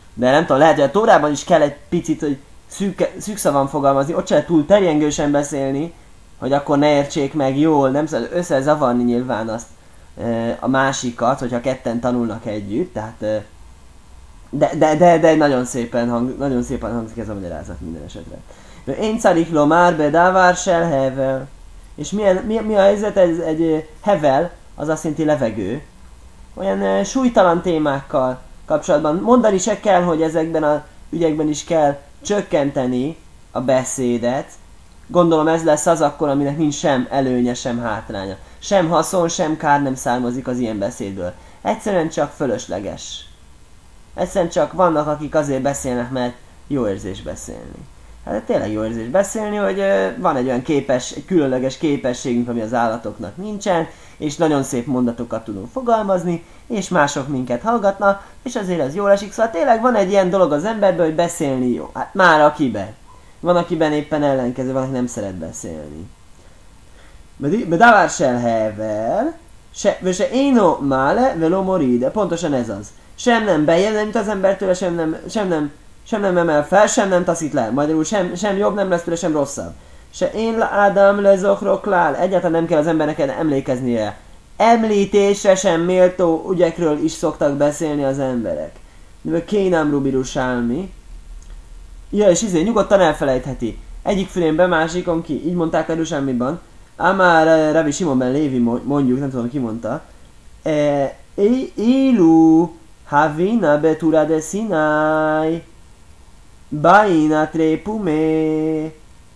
De nem tudom, lehet, hogy a Tórában is kell egy picit, hogy szűk, szűkszavan fogalmazni, ott se lehet túl terjengősen beszélni, hogy akkor ne értsék meg jól, nem szabad összezavarni nyilván azt a másikat, hogyha ketten tanulnak együtt, tehát de, de, de, de nagyon, szépen hang, nagyon szépen hangzik ez a magyarázat minden esetre. Én szarik lomár be davár sel hevel. És milyen, mi, mi a helyzet? Ez egy hevel, az azt jelenti levegő. Olyan e, súlytalan témákkal kapcsolatban mondani se kell, hogy ezekben az ügyekben is kell csökkenteni a beszédet. Gondolom ez lesz az akkor, aminek nincs sem előnye, sem hátránya. Sem haszon, sem kár nem származik az ilyen beszédből. Egyszerűen csak fölösleges. Egyszerűen csak vannak, akik azért beszélnek, mert jó érzés beszélni. Hát tényleg jó érzés beszélni, hogy van egy olyan képes, egy különleges képességünk, ami az állatoknak nincsen, és nagyon szép mondatokat tudunk fogalmazni, és mások minket hallgatnak, és azért az jól esik. Szóval tényleg van egy ilyen dolog az emberben, hogy beszélni jó. Hát már akiben. Van, akiben éppen ellenkező, van, aki nem szeret beszélni. Bedavár sel hevel, se éno mále velo moride. Pontosan ez az. Sem nem bejön, nem jut az embertől, sem nem, sem nem, sem nem emel fel, sem nem taszít le. Magyarul sem, sem jobb nem lesz tőle, sem rosszabb. Se én la Ádám le zokhroklál. Egyáltalán nem kell az embernek emlékeznie. Említésre sem méltó ügyekről is szoktak beszélni az emberek. Mivel kénám rubirusálmi. Ja, és izé, nyugodtan elfelejtheti. Egyik fülénbe, másikon ki. Így mondták a Rusálmiban. Ám már Rabbi Simon ben Lévi mondjuk, nem tudom ki mondta. E, Élu havina betura de Sinai baina trépumé.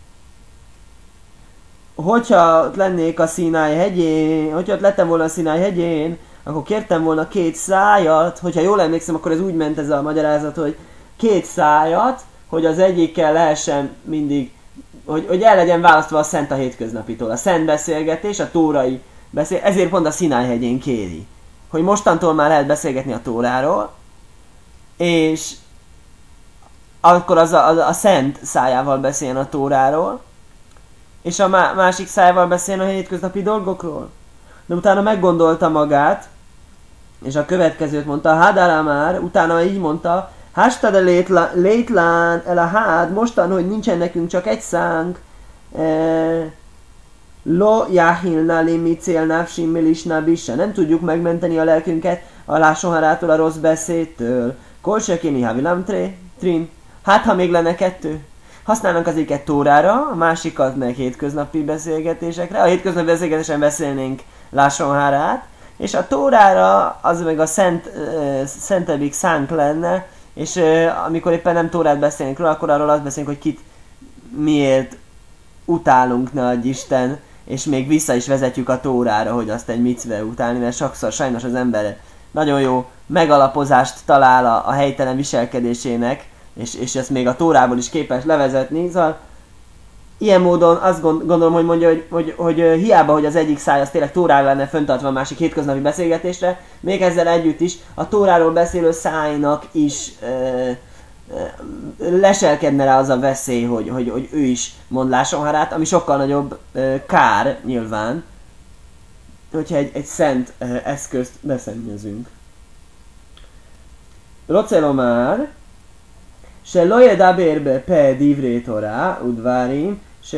Hogyha ott lennék a Sinai hegyén, hogyha ott lettem volna a Sinai hegyén, akkor kértem volna két szájat, hogyha jól emlékszem, akkor ez úgy ment ez a magyarázat, hogy két szájat, hogy az egyikkel lehessen mindig, hogy, hogy el legyen választva a szent a hétköznapitól. A szent beszélgetés, a tórai beszél, ezért pont a Sinai hegyén kéri. Hogy mostantól már lehet beszélgetni a Tóráról, és akkor az a, a, a szent szájával beszéljen a Tóráról, és a má, másik szájával beszéljen a hétköznapi dolgokról. De utána meggondolta magát, és a következőt mondta, Hádálá már, utána így mondta, Hastad a létlán el a hád, mostan, hogy nincsen nekünk csak egy szánk, e, Lo jahilna li micél nafsim milisna bissa. Nem tudjuk megmenteni a lelkünket a lásonharától, a rossz beszédtől. Kolsekéni havilam trin. Hát, ha még lenne kettő. Használnak az egyiket Tórára, a másikat meg hétköznapi beszélgetésekre. A hétköznapi beszélgetésen beszélnénk lásonharát, és a Tórára az meg a szent, uh, szentebbik szánk lenne, és uh, amikor éppen nem Tórát beszélnénk róla, akkor arról azt beszélünk, hogy kit miért utálunk, ne adj Isten, és még vissza is vezetjük a Tórára, hogy azt egy micve utálni, mert sokszor sajnos az ember nagyon jó megalapozást talál a, a helytelen viselkedésének, és, és ezt még a Tórából is képes levezetni, szóval ilyen módon azt gondolom, hogy mondja, hogy, hogy, hogy hiába, hogy az egyik száj az tényleg Tórára lenne föntartva a másik hétköznapi beszélgetésre, még ezzel együtt is a Tóráról beszélő szájnak is ö, leselkedne rá az a veszély, hogy, hogy, hogy ő is mond lásonharát, ami sokkal nagyobb uh, kár nyilván, hogyha egy, egy szent uh, eszközt beszennyezünk. Rocelomár se loje dabérbe pe divré torá udvárim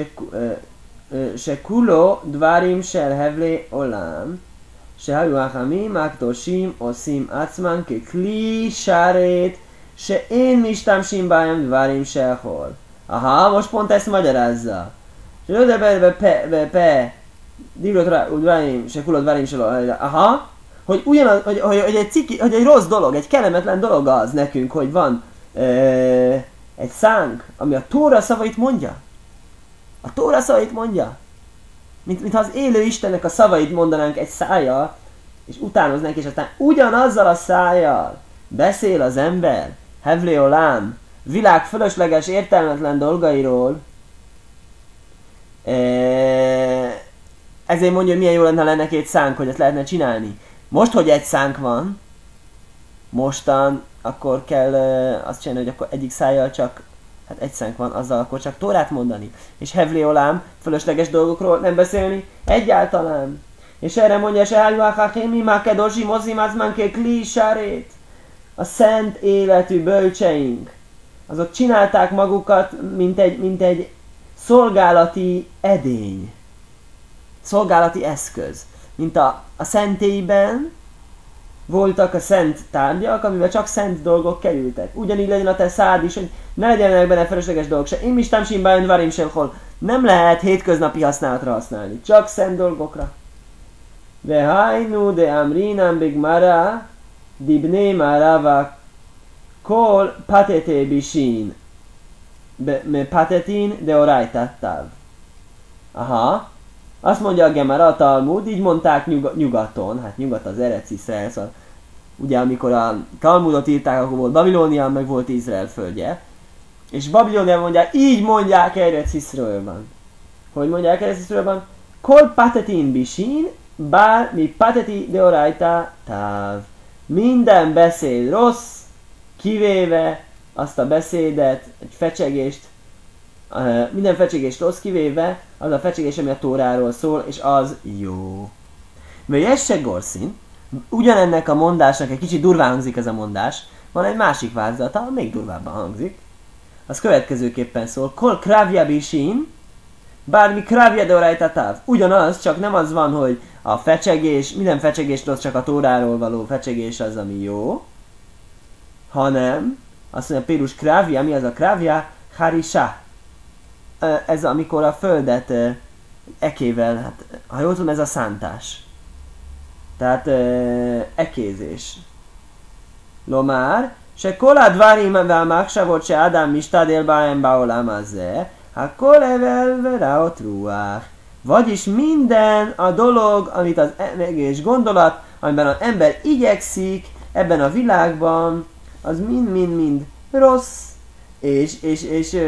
se kulo dvárim sel hevlé olám se hajuachamim aktosim oszim acman ke kli sárét se én mistam simbájam dvárim sehol. Aha, most pont ezt magyarázza. Se lödeberbe pe, be, pe, divrot udvárim, se kulod dvárim sehol. Aha, hogy ugyanaz, hogy, hogy, hogy, egy ciki, hogy egy rossz dolog, egy kellemetlen dolog az nekünk, hogy van e, egy szánk, ami a Tóra szavait mondja. A Tóra szavait mondja. Mint, mintha az élő Istennek a szavait mondanánk egy szájjal, és utánoznánk, és aztán ugyanazzal a szájjal beszél az ember, Hevlé Olám, világ fölösleges, értelmetlen dolgairól. Ezért mondja, hogy milyen jó lenne, ha lenne két szánk, hogy ezt lehetne csinálni. Most, hogy egy szánk van, mostan, akkor kell azt csinálni, hogy akkor egyik szájjal csak, hát egy szánk van, azzal akkor csak Tórát mondani. És Hevlé Olám, fölösleges dolgokról nem beszélni egyáltalán. És erre mondja, se Hályuáháhémi, Mákedosi, Mozim, Azmánké, Kli, Sárét. a szent életű bölcseink, azok csinálták magukat, mint egy, mint egy szolgálati edény, szolgálati eszköz. Mint a, a szentélyben voltak a szent tárgyak, amivel csak szent dolgok kerültek. Ugyanígy legyen a te szád is, hogy ne legyenek benne felesleges dolgok se. Én mistam simbajon varim selhol. Nem lehet hétköznapi használatra használni, csak szent dolgokra. Vehainu de amrinam bigmara dibné marava kol patete bishin me patetin de orajtattav. Aha. Azt mondja a Gemara, a Talmud, így mondták nyug- nyugaton, hát nyugat az Eretz Iszrael, szóval ugye amikor a Talmudot írták, akkor volt Babilónia, meg volt Izrael földje, és Babilónia mondják, így mondják Eretz Iszraelban. Hogy mondják Eretz Iszraelban? Kol patetin bisin, bár mi pateti deoraita táv. Minden beszéd rossz, kivéve azt a beszédet, egy fecsegést, Uh, minden fecsegést rossz, kivéve az a fecsegés, ami a Tóráról szól, és az jó. Mert Jesse Gorszin, ugyanennek a mondásnak egy kicsit durván hangzik ez a mondás, van egy másik változata, még durvábban hangzik. Az következőképpen szól, Kol kravja bisin, bármi kravja deoraita táv. Ugyanaz, csak nem az van, hogy a fecsegés, minden fecsegés rossz, csak a Tóráról való fecsegés az, ami jó, hanem azt mondja, például kravja, mi az a kravja? Harisha. Ez amikor a földet ekével, hát ha jól tudom, ez a szántás. Tehát ekézés. Lomár, se kolad varim vel maksavot se Adam mistadél bájem baolam azze, ha kolevel veraot ruach. Vagyis minden a dolog, amit az egész gondolat, amiben az ember igyekszik ebben a világban, az mind-mind-mind rossz, és, és, és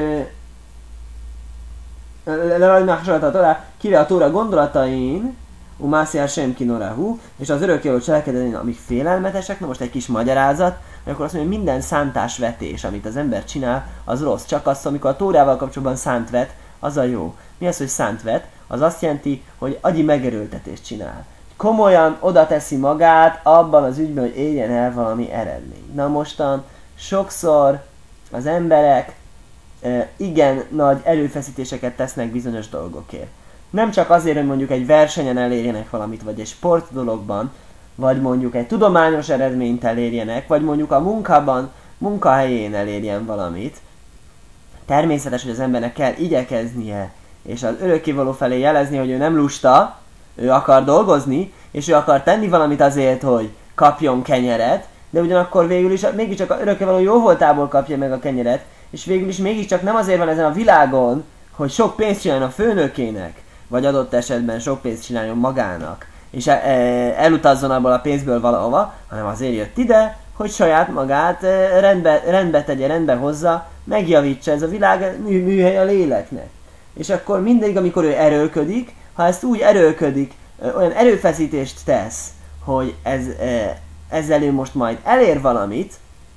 kivel a Tóra gondolatain, umászi sem kinorahu, és az örökkévaló cselekedetén, amik félelmetesek, na most egy kis magyarázat, akkor azt mondja, hogy minden szántásvetés, amit az ember csinál, az rossz. Csak az, amikor a Tórával kapcsolatban szánt vet, az a jó. Mi az, hogy szánt vet? Az azt jelenti, hogy agyi megerőltetést csinál. Komolyan oda teszi magát abban az ügyben, hogy érjen el valami eredmény. Na mostan sokszor az emberek igen nagy erőfeszítéseket tesznek bizonyos dolgokért. Nem csak azért, hogy mondjuk egy versenyen elérjenek valamit, vagy egy sport dologban, vagy mondjuk egy tudományos eredményt elérjenek, vagy mondjuk a munkában, munkahelyén elérjen valamit. Természetes, hogy az embernek kell igyekeznie, és az örökkévaló felé jelezni, hogy ő nem lusta, ő akar dolgozni, és ő akar tenni valamit azért, hogy kapjon kenyeret, de ugyanakkor végül is mégiscsak az örökkévaló jó voltából kapja meg a kenyeret, és végül is mégiscsak nem azért van ezen a világon, hogy sok pénzt csináljon a főnökének, vagy adott esetben sok pénzt csináljon magának, és elutazzon abból a pénzből valahova, hanem azért jött ide, hogy saját magát rendbe, rendbe tegye, rendbe hozza, megjavítsa, ez a világ mű, műhely a léleknek. És akkor mindig, amikor ő erőlködik, ha ezt úgy erőlködik, olyan erőfeszítést tesz, hogy ez, ezzel ő most majd elér valamit,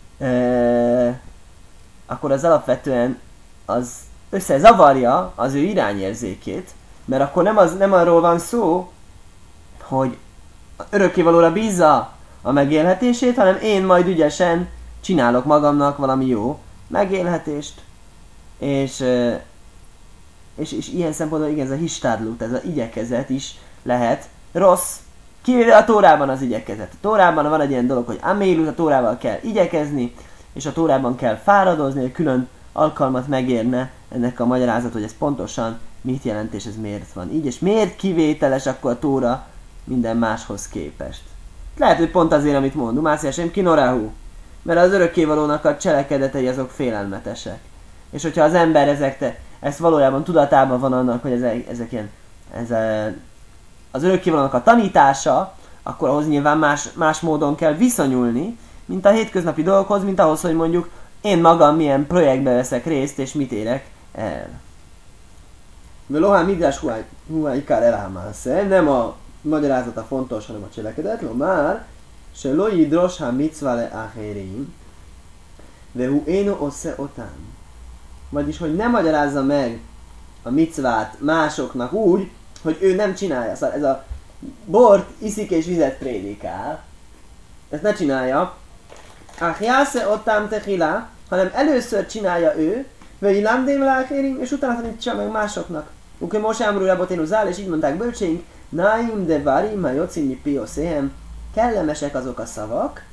akkor az alapvetően az összezavarja az ő irányérzékét, mert akkor nem, az, nem arról van szó, hogy örökkévalóra bízza a megélhetését, hanem én majd ügyesen csinálok magamnak valami jó megélhetést, és, és, és ilyen szempontból igen, ez a histádlut, ez az igyekezet is lehet rossz, kivéve a Tórában az igyekezet. A Tórában van egy ilyen dolog, hogy amélut, a Tórával kell igyekezni, és a Tórában kell fáradozni, hogy külön alkalmat megérne ennek a magyarázat, hogy ez pontosan mit jelent, és ez miért van így, és miért kivételes akkor a Tóra minden máshoz képest. Lehet, hogy pont azért, amit mondom, Másziá sem kinorahu, mert az örökkévalónak a cselekedetei azok félelmetesek. És hogyha az ember ezek, ezt valójában tudatában van annak, hogy ezek, ezek ilyen, ez a, az örökkévalónak a tanítása, akkor ahhoz nyilván más, más módon kell viszonyulni, mint a hétköznapi dolgokhoz, mint ahhoz, hogy mondjuk én magam milyen projektbe veszek részt, és mit érek el. Velohán midás huáikár elámásze, nem a magyarázata fontos, hanem a cselekedet, lo már, se lo yidrosh ha mitzvah le acherim, vehu éno osze otán. Vagyis, hogy nem magyarázza meg a micvát másoknak úgy, hogy ő nem csinálja. Szóval ez a bort iszik és vizet prédikál. Ezt ne csinálja. Achjásze ottam techila, hanem először csinálja ő, vagy lamdém láchérim, és utána tanítsa meg másoknak. Uke Moshe Amru Raboténu Zál, és így mondták bölcséink, Naim de varim, ha jocimnyi pioszéhem, kellemesek azok a szavak,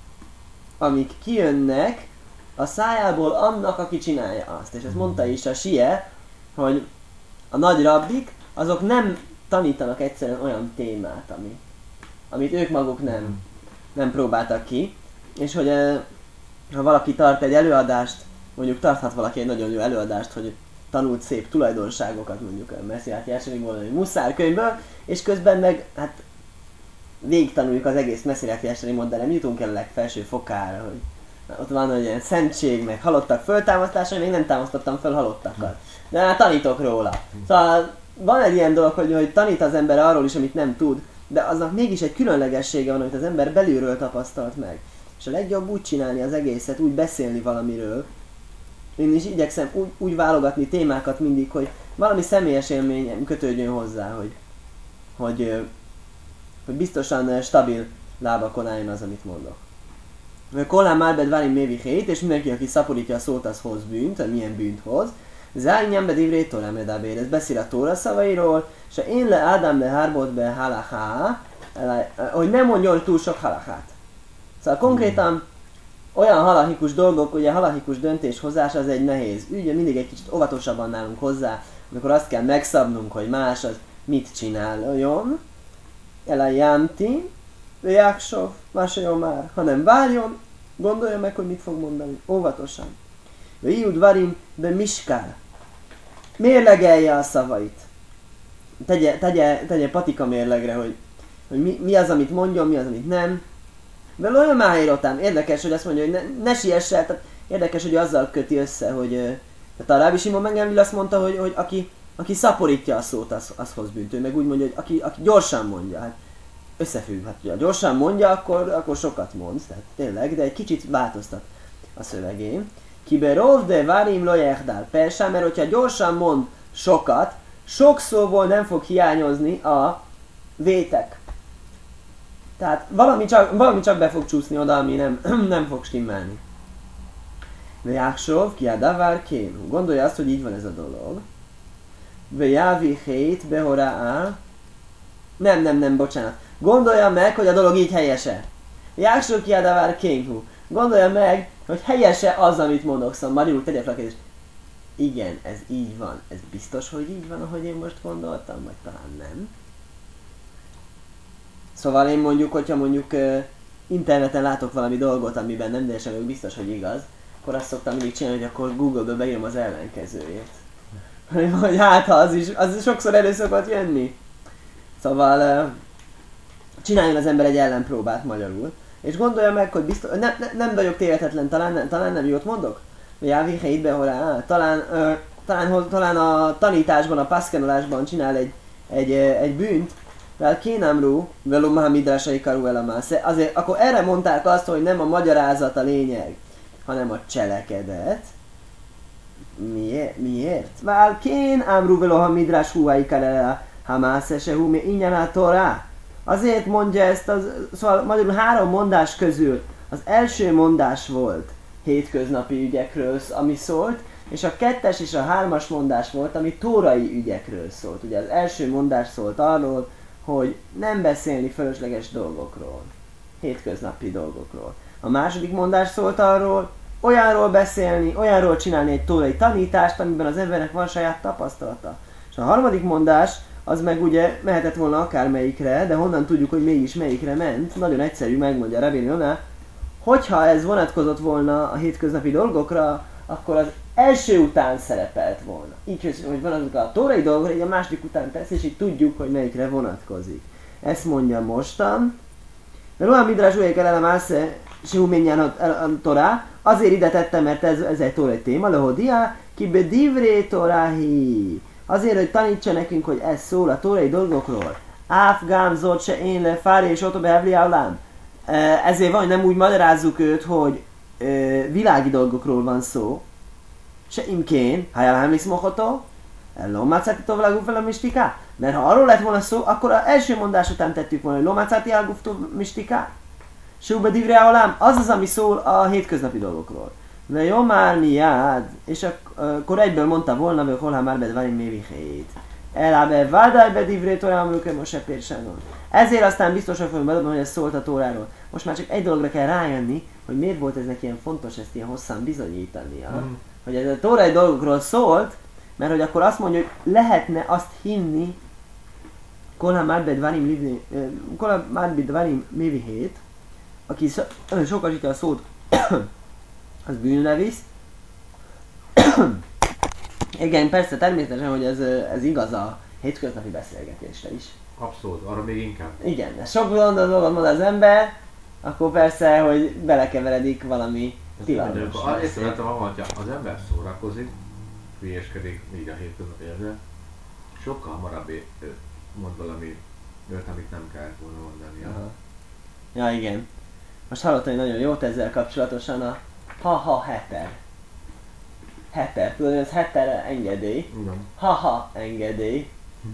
amik kijönnek a szájából annak, aki csinálja azt. És ezt mondta is a Sie, hogy a nagy rabbik, azok nem tanítanak egyszerűen olyan témát, ami, amit ők maguk nem, nem próbáltak ki. És hogy ha valaki tart egy előadást, mondjuk tarthat valaki egy nagyon jó előadást, hogy tanult szép tulajdonságokat, mondjuk a Messziát Jászolingból, vagy Muszár könyvből, és közben meg, hát végig tanuljuk az egész Messziát Jászolingból, de nem jutunk el a legfelső fokára, hogy ott van egy ilyen szentség, meg halottak föltámasztása, még nem támasztottam föl halottakat. De hát tanítok róla. Szóval van egy ilyen dolog, hogy, hogy tanít az ember arról is, amit nem tud, de aznak mégis egy különlegessége van, amit az ember belülről tapasztalt meg. És a legjobb úgy csinálni az egészet, úgy beszélni valamiről. Én is igyekszem úgy, úgy válogatni témákat mindig, hogy valami személyes élményem kötődjön hozzá, hogy, hogy, hogy biztosan stabil lábakon álljon az, amit mondok. Kollám Márbed Várim Mévi Hét, és mindenki, aki szaporítja a szót, az hoz bűnt, hogy milyen bűnt hoz. Zárnyám be divré Torám Redabér, ez beszél a Tóra szavairól, és én le Ádám le Hárbot be halachá, hogy nem mondjon túl sok halachát. Szóval konkrétan olyan halachikus dolgok, ugye halachikus döntéshozás az egy nehéz ügy, mindig egy kicsit óvatosabban nálunk hozzá, amikor azt kell megszabnunk, hogy más az mit csináljon. Elajánti, Jáksov, másoljon már, hanem várjon, gondolja meg, hogy mit fog mondani, óvatosan. Iud varim be miskál. Mérlegelje a szavait. Tegye, tegye, tegye patika mérlegre, hogy, hogy mi, mi az, amit mondjon, mi az, amit nem. De olyan máhérotám, érdekes, hogy azt mondja, hogy ne, ne siess el, tehát érdekes, hogy azzal köti össze, hogy tehát a Rábi Simon Mengemlil azt mondta, hogy, hogy aki, aki szaporítja a szót, az, az hoz bűnt. Ő meg úgy mondja, hogy aki, aki gyorsan mondja, hát összefügg, hát ha gyorsan mondja, akkor, akkor sokat mondsz, tehát tényleg, de egy kicsit változtat a szövegén. Kiberov de varim lo yehdal. Persze, mert hogyha gyorsan mond sokat, sok szóból nem fog hiányozni a vétek. Tehát valami csak, valami csak be fog csúszni oda, ami nem, nem fog stimmelni. Vejáksov, ki a davar kénu. Gondolja azt, hogy így van ez a dolog. Vejávi hét, behorá. Nem, nem, nem, bocsánat. Gondolja meg, hogy a dolog így helyese. Vejáksov, ki a davar kénu. Gondolja meg, hogy helyese az, amit mondok. Szóval Mariul, tegye fel a kérdést. Igen, ez így van. Ez biztos, hogy így van, ahogy én most gondoltam? Vagy talán nem? Szóval én mondjuk, hogyha mondjuk uh, interneten látok valami dolgot, amiben nem teljesen vagyok biztos, hogy igaz, akkor azt szoktam mindig csinálni, hogy akkor Google-ből beírom az ellenkezőjét. Hogy hát, ha az is, az is sokszor elő szokott jönni. Szóval uh, csináljon az ember egy ellenpróbát magyarul, és gondolja meg, hogy biztos, ne, ne, nem vagyok tévedhetlen, talán, ne, talán nem jót mondok? Jávi hétbe horá, talán, uh, talán, talán a tanításban, a paszkenolásban csinál egy, egy, egy bűnt, vel kénámrú, velum mahamidrásai karú elamász. Azért, akkor erre mondták azt, hogy nem a magyarázat a lényeg, hanem a cselekedet. Miért? Miért? Vel kén ámrú velum hamidrás húvái karela hamász se hú, mi ingyen a Torá. Azért mondja ezt, az, szóval magyarul három mondás közül az első mondás volt hétköznapi ügyekről, ami szólt, és a kettes és a hármas mondás volt, ami tórai ügyekről szólt. Ugye az első mondás szólt arról, hogy nem beszélni fölösleges dolgokról, hétköznapi dolgokról. A második mondás szólt arról, olyanról beszélni, olyanról csinálni egy tórai tanítást, amiben az embernek van saját tapasztalata. És a harmadik mondás, az meg ugye mehetett volna akármelyikre, de honnan tudjuk, hogy mégis melyikre ment. Nagyon egyszerű, megmondja Rabbi Yonah, hogyha ez vonatkozott volna a hétköznapi dolgokra, akkor az első után szerepelt volna. Így, hogy van azok a tórai dolgok, így a második után tesz, és így tudjuk, hogy melyikre vonatkozik. Ezt mondja mostan. De Ruhán Midrás újjék el a másze, Sihuményán a Torá, azért ide tettem, mert ez, ez egy tórai téma, lehodia, ki be divré toráhi. Azért, hogy tanítsa nekünk, hogy ez szól a tórai dolgokról. Áfgám, zot se én le, fári és otobe evliálám. Ezért van, hogy nem úgy magyarázzuk őt, hogy világi dolgokról van szó. Se imkén, ha elhámlisz mochotó, ellomácáti tovlágú fel a mistiká. Mert ha arról lett volna szó, akkor az első mondás után tettük volna, hogy lomácáti ágúftó mistiká. Súba divre alám, az az, ami szól a hétköznapi dolgokról. De jó már miád, és akkor egyből mondta volna, hogy hol már bedvarim mévihét. Elábe vádáj be divre torám őke most se pérságon. Ezért aztán biztosan fogunk bedobni, hogy ez szólt a Tóráról. Most már csak egy dologra kell rájönni, hogy miért volt ez neki ilyen fontos ezt ilyen hosszan bizonyítania. Mm. Hogy ez a tórai dolgokról szólt, mert hogy akkor azt mondja, hogy lehetne azt hinni, Kolha Marbed Varim Mévihét, aki so, sokasítja a szót, az bűnnevisz. Igen, persze, természetesen, hogy ez, ez igaz a hétköznapi beszélgetésre is. Abszolút, arra még inkább. Igen, de sok dolgot mond az ember, akkor persze, hogy belekeveredik valami tilalmas. Észrevettem, hogyha az ember szórakozik, hülyeskedik így a hétköznapi életben, sokkal hamarabb mond valami olyat, amit nem kellett volna mondani. Aha. Ja, igen. Most hallottam egy nagyon jót ezzel kapcsolatosan a ha-ha heter. Heter, tudod, ez heter engedély. Ha-ha engedély.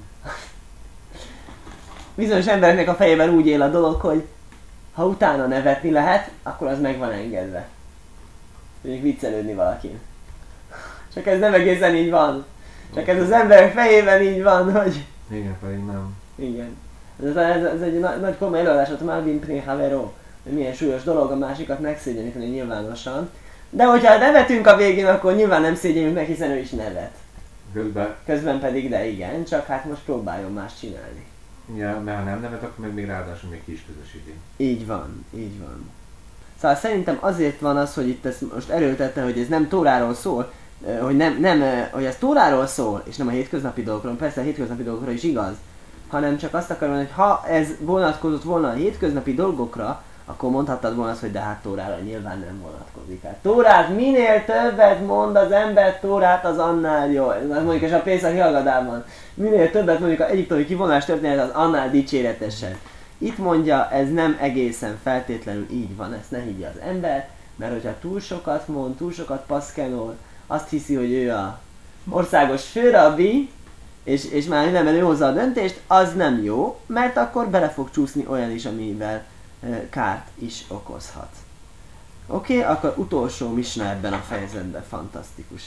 Bizonyos embereknek a fejében úgy él a dolog, hogy ha utána nevetni lehet, akkor az meg van engedve. Tudjuk viccelődni valakin. Csak ez nem egészen így van. Csak ez az emberek fejében így van, hogy... Igen, pedig nem. Igen. Ez, ez, ez egy nagy, nagy komoly előadás, hogy Malvin Pné Havero. Milyen súlyos dolog a másikat megszégyeníteni nyilvánosan. De hogyha nevetünk a végén, akkor nyilván nem szégyenjük meg, hiszen ő is nevet. Közben. Közben pedig de igen, csak hát most próbáljon más csinálni. Ja, mert ha nem nevet, akkor meg még ráadásul még ki is közösíti. Így van, így van. Szóval szerintem azért van az, hogy itt ezt most erőltette, hogy ez nem Tóráról szól, hogy, nem, nem, hogy ez Tóráról szól, és nem a hétköznapi dolgokról, persze a hétköznapi dolgokra is igaz, hanem csak azt akarom mondani, hogy ha ez vonatkozott volna a hétköznapi dolgokra, akkor mondhattad volna azt, hogy de hát Tórára nyilván nem vonatkozik. Hát Tórát minél többet mond az ember, Tórát az annál jó. Ez mondjuk és a Pészak Hilgadában. Minél többet mondjuk az egyiptomi kivonás történet, az annál dicséretesen. Itt mondja, ez nem egészen feltétlenül így van, ezt ne higgye az ember, mert hogyha túl sokat mond, túl sokat paszkenol, azt hiszi, hogy ő a országos főrabbi, és, és már nem ő hozza a döntést, az nem jó, mert akkor bele fog csúszni olyan is, amivel e, kárt is okozhat. Oké, okay, akkor utolsó misna ebben a fejezetben, fantasztikus.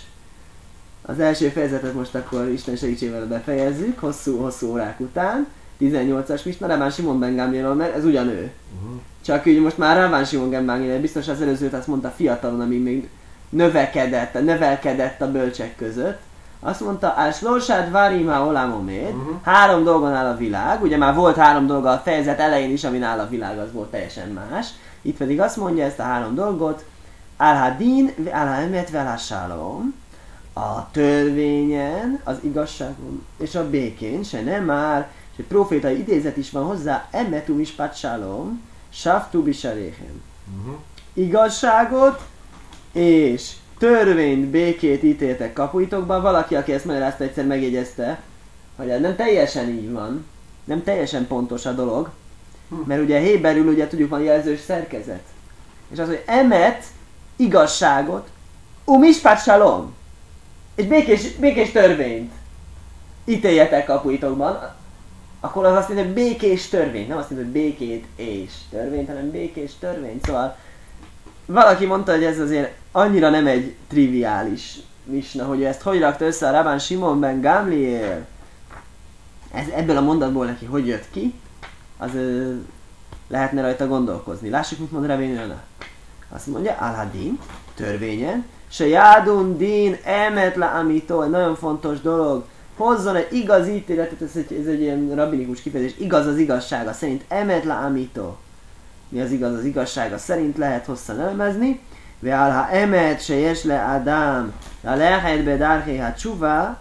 Az első fejezetet most akkor Isten segítségével befejezzük, hosszú-hosszú órák után. tizennyolcas misna, Rabban Simon ben Gamlielről, mert ez ugyan ő. Uh-huh. Csak úgy most már Rabban Simon ben Gamliel, biztos az előzőt azt mondta fiatalon, amíg még növekedett, növelkedett a bölcsek között. Azt mondta, Áslósád Várima Olamoméd, uh-huh. három dolgon áll a világ, ugye már volt három dolga a fejezet elején is, amin áll a világ, az volt teljesen más. Itt pedig azt mondja ezt a három dolgot, Al-Hadin, Al-Emet, Al-Shalom, a törvényen, az igazságon és a békén, se nem már, és egy profétai idézet is van hozzá, Emetu Mispat Shalom, Saftu Bisharéhem. Uh-huh. Igazságot és törvényt, békét ítéltek kapuitokban. Valaki, aki ezt magyarázta, egyszer megjegyezte, hogy ez nem teljesen így van, nem teljesen pontos a dolog, mert ugye héberül ugye tudjuk van jelzős szerkezet. És az, hogy emet, igazságot, umispat shalom, és békés, békés törvényt ítéljetek kapuitokban, akkor az azt jelenti, hogy békés törvény, nem azt jelenti, hogy békét és törvényt, hanem békés törvény. Szóval valaki mondta, hogy ez azért annyira nem egy triviális misna, hogy ezt hogy rakta össze a Rabban Simon ben Gamliel. Ez, ebből a mondatból neki hogy jött ki, az ö, lehetne rajta gondolkozni. Lássuk, mit mond Rabbeinu Yona. Azt mondja, Al-Hadin, törvényen, se jádun din emet la amito, egy nagyon fontos dolog, hozzon egy igaz ítéletet, ez egy, ez egy ilyen rabbinikus kifejezés, igaz az igazsága szerint, emet la amito. Mi az igaz az igazsága szerint lehet hosszan elemezni. Ve'al ha'emet sheyesh le'adam la'lechet bedarchei ha'tshuva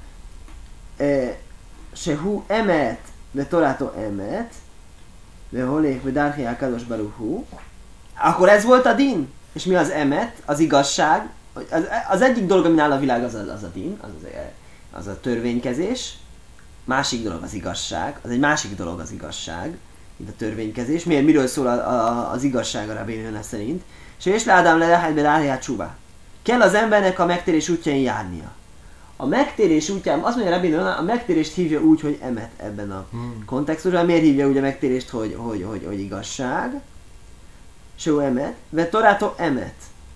shehu emet ve'torato emet ve'holech bedarchei ha'kadosh baruch hu. Akkor ez volt a din. És mi az emet? Az igazság. Az, az egyik dolog, amin áll a világ, az a, az a din, az, az, az a törvénykezés. Másik dolog az igazság. Az egy másik dolog az igazság, mint a törvénykezés. Miért? Miről szól a, a, az igazság a Rabbeinu Yona szerint? És leádám le lehet bedállni csúvá. Kell az embernek a megtérés útján járnia. A megtérés útján, azt mondja Rabbeinu Yona, a megtérést hívja úgy, hogy emet ebben a hmm. kontextusban. Miért hívja úgy a megtérést, hogy, hogy, hogy, hogy igazság? שהוא אמת, ותורתו אמת.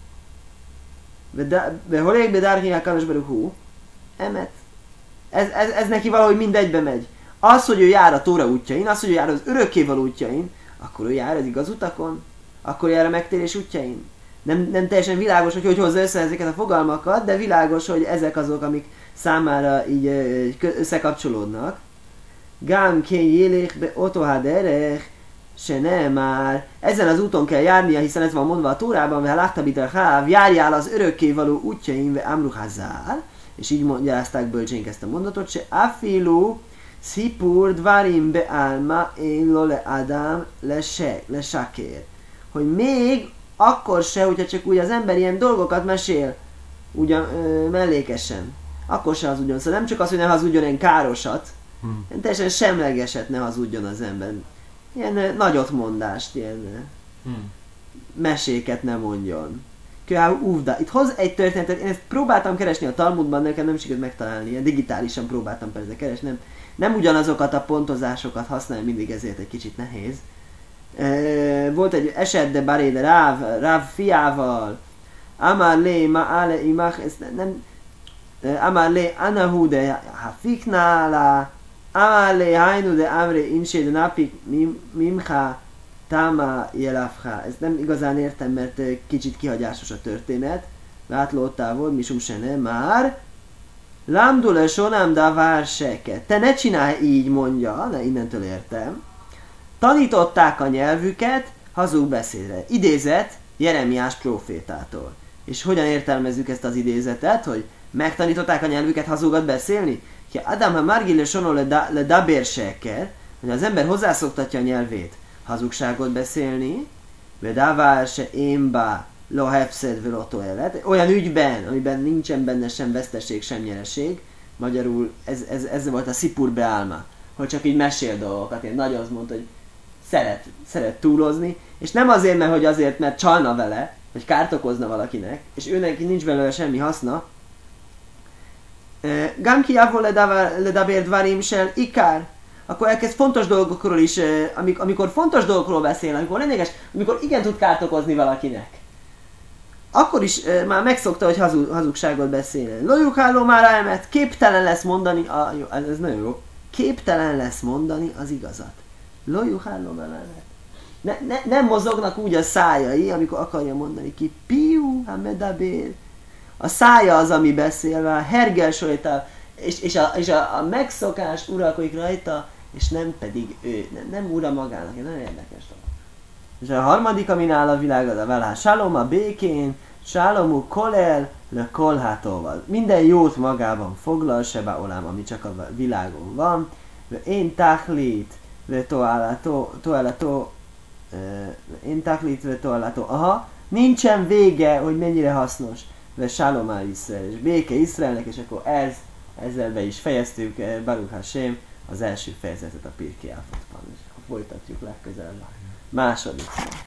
והולך בדרכי הקדוש ברוך הוא, emet. Ez, ez, ez neki valahogy mindegybe megy. Az, hogy ő jár a Tóra útjain, az, hogy ő jár az örökkévaló útjain, akkor ő jár az igaz utakon, akkor jár a megtérés útjain. Nem, nem teljesen világos, hogy hogy hozza össze ezeket a fogalmakat, de világos, hogy ezek azok, amik számára így összekapcsolódnak. Gám kén jélék be otohaderech, se nem már. Ezen az úton kell járnia, hiszen ez van mondva a Tórában, ve láttabitel háv, járjál az örökkévaló útjain, ve amruhazál. És így magyarázták bölcsénk ezt a mondatot, se afilu szipur dvarim beálma én lole adam le sakér. Hogy még akkor se, hogyha csak úgy az ember ilyen dolgokat mesél, ugyan ö, mellékesen, akkor se hazudjon. Szóval nem csak az, hogy ne hazudjon ilyen károsat, hmm. teljesen semlegeset ne hazudjon az ember. Ilyen ö, nagyot mondást, ilyen ö, hmm. meséket ne mondjon. Uvda. Itt hoz egy történetet, én ezt próbáltam keresni a Talmudban, nekem nem sikerült megtalálni, ilyen digitálisan próbáltam persze keresni, nem, nem ugyanazokat a pontozásokat használni, mindig ezért egy kicsit nehéz. E, volt egy eset, de Baréde Ráv, Ráv fiával, Amar lé ma ale imach, ez nem, Amar lé anahu de hafiknála, Amar lé hajnu de amre insé de napik mimcha, Táma jelafha. Ezt nem igazán értem, mert kicsit kihagyásos a történet. Látlóttál volt, misum se nem már. Lámdule sonám davár seke. Te ne csinálj így, mondja, ne innentől értem. Tanították a nyelvüket hazug beszédre. Idézet Jeremiás prófétától. És hogyan értelmezzük ezt az idézetet, hogy megtanították a nyelvüket hazugat beszélni? Ki Adam ha margile sono le dabér seker, hogy az ember hozzászoktatja a nyelvét hazugságot beszélni, de davár se énbá lo hefszed veloto elet, olyan ügyben, amiben nincsen benne sem veszteség, sem nyereség, magyarul ez, ez, ez volt a szipur beálma, hogy csak így mesél dolgokat, én nagyon azt mondta, hogy szeret, szeret túlozni, és nem azért, mert, hogy azért, mert csalna vele, vagy kárt okozna valakinek, és őnek nincs belőle semmi haszna. Gám ki javol le dabér dvarim sel ikár, akkor elkezd fontos dolgokról is, amikor fontos dolgokról beszél, amikor lényeges, amikor igen tud kárt okozni valakinek. Akkor is már megszokta, hogy hazug, hazugságot beszél. Lojukháló már elmet, képtelen lesz mondani, a, jó, ez, ez nagyon jó, képtelen lesz mondani az igazat. Lojukháló már elmet. Ne, ne, nem mozognak úgy a szájai, amikor akarja mondani ki, piu, hamedabér. A szája az, ami beszél, a hergel sojtál, és, és, a, és a, a megszokás uralkodik rajta, és nem pedig ő, nem, nem ura magának, egy nagyon érdekes dolog. És a harmadik, ami nála a világ, az a velhá shalom a békén, shalomu kolel le kolhátóval. Minden jót magában foglal, seba olám, ami csak a világon van. Én tachlit, ve toálató, én tachlit, ve toálató. Aha, nincsen vége, hogy mennyire hasznos. Ve shalom al Iszrael, és béke Iszraelnek, és akkor ez, ezzel be is fejeztük, Baruch Hashem, az első fejezetet a Pirkei Avotban, és folytatjuk legközelebb. Második.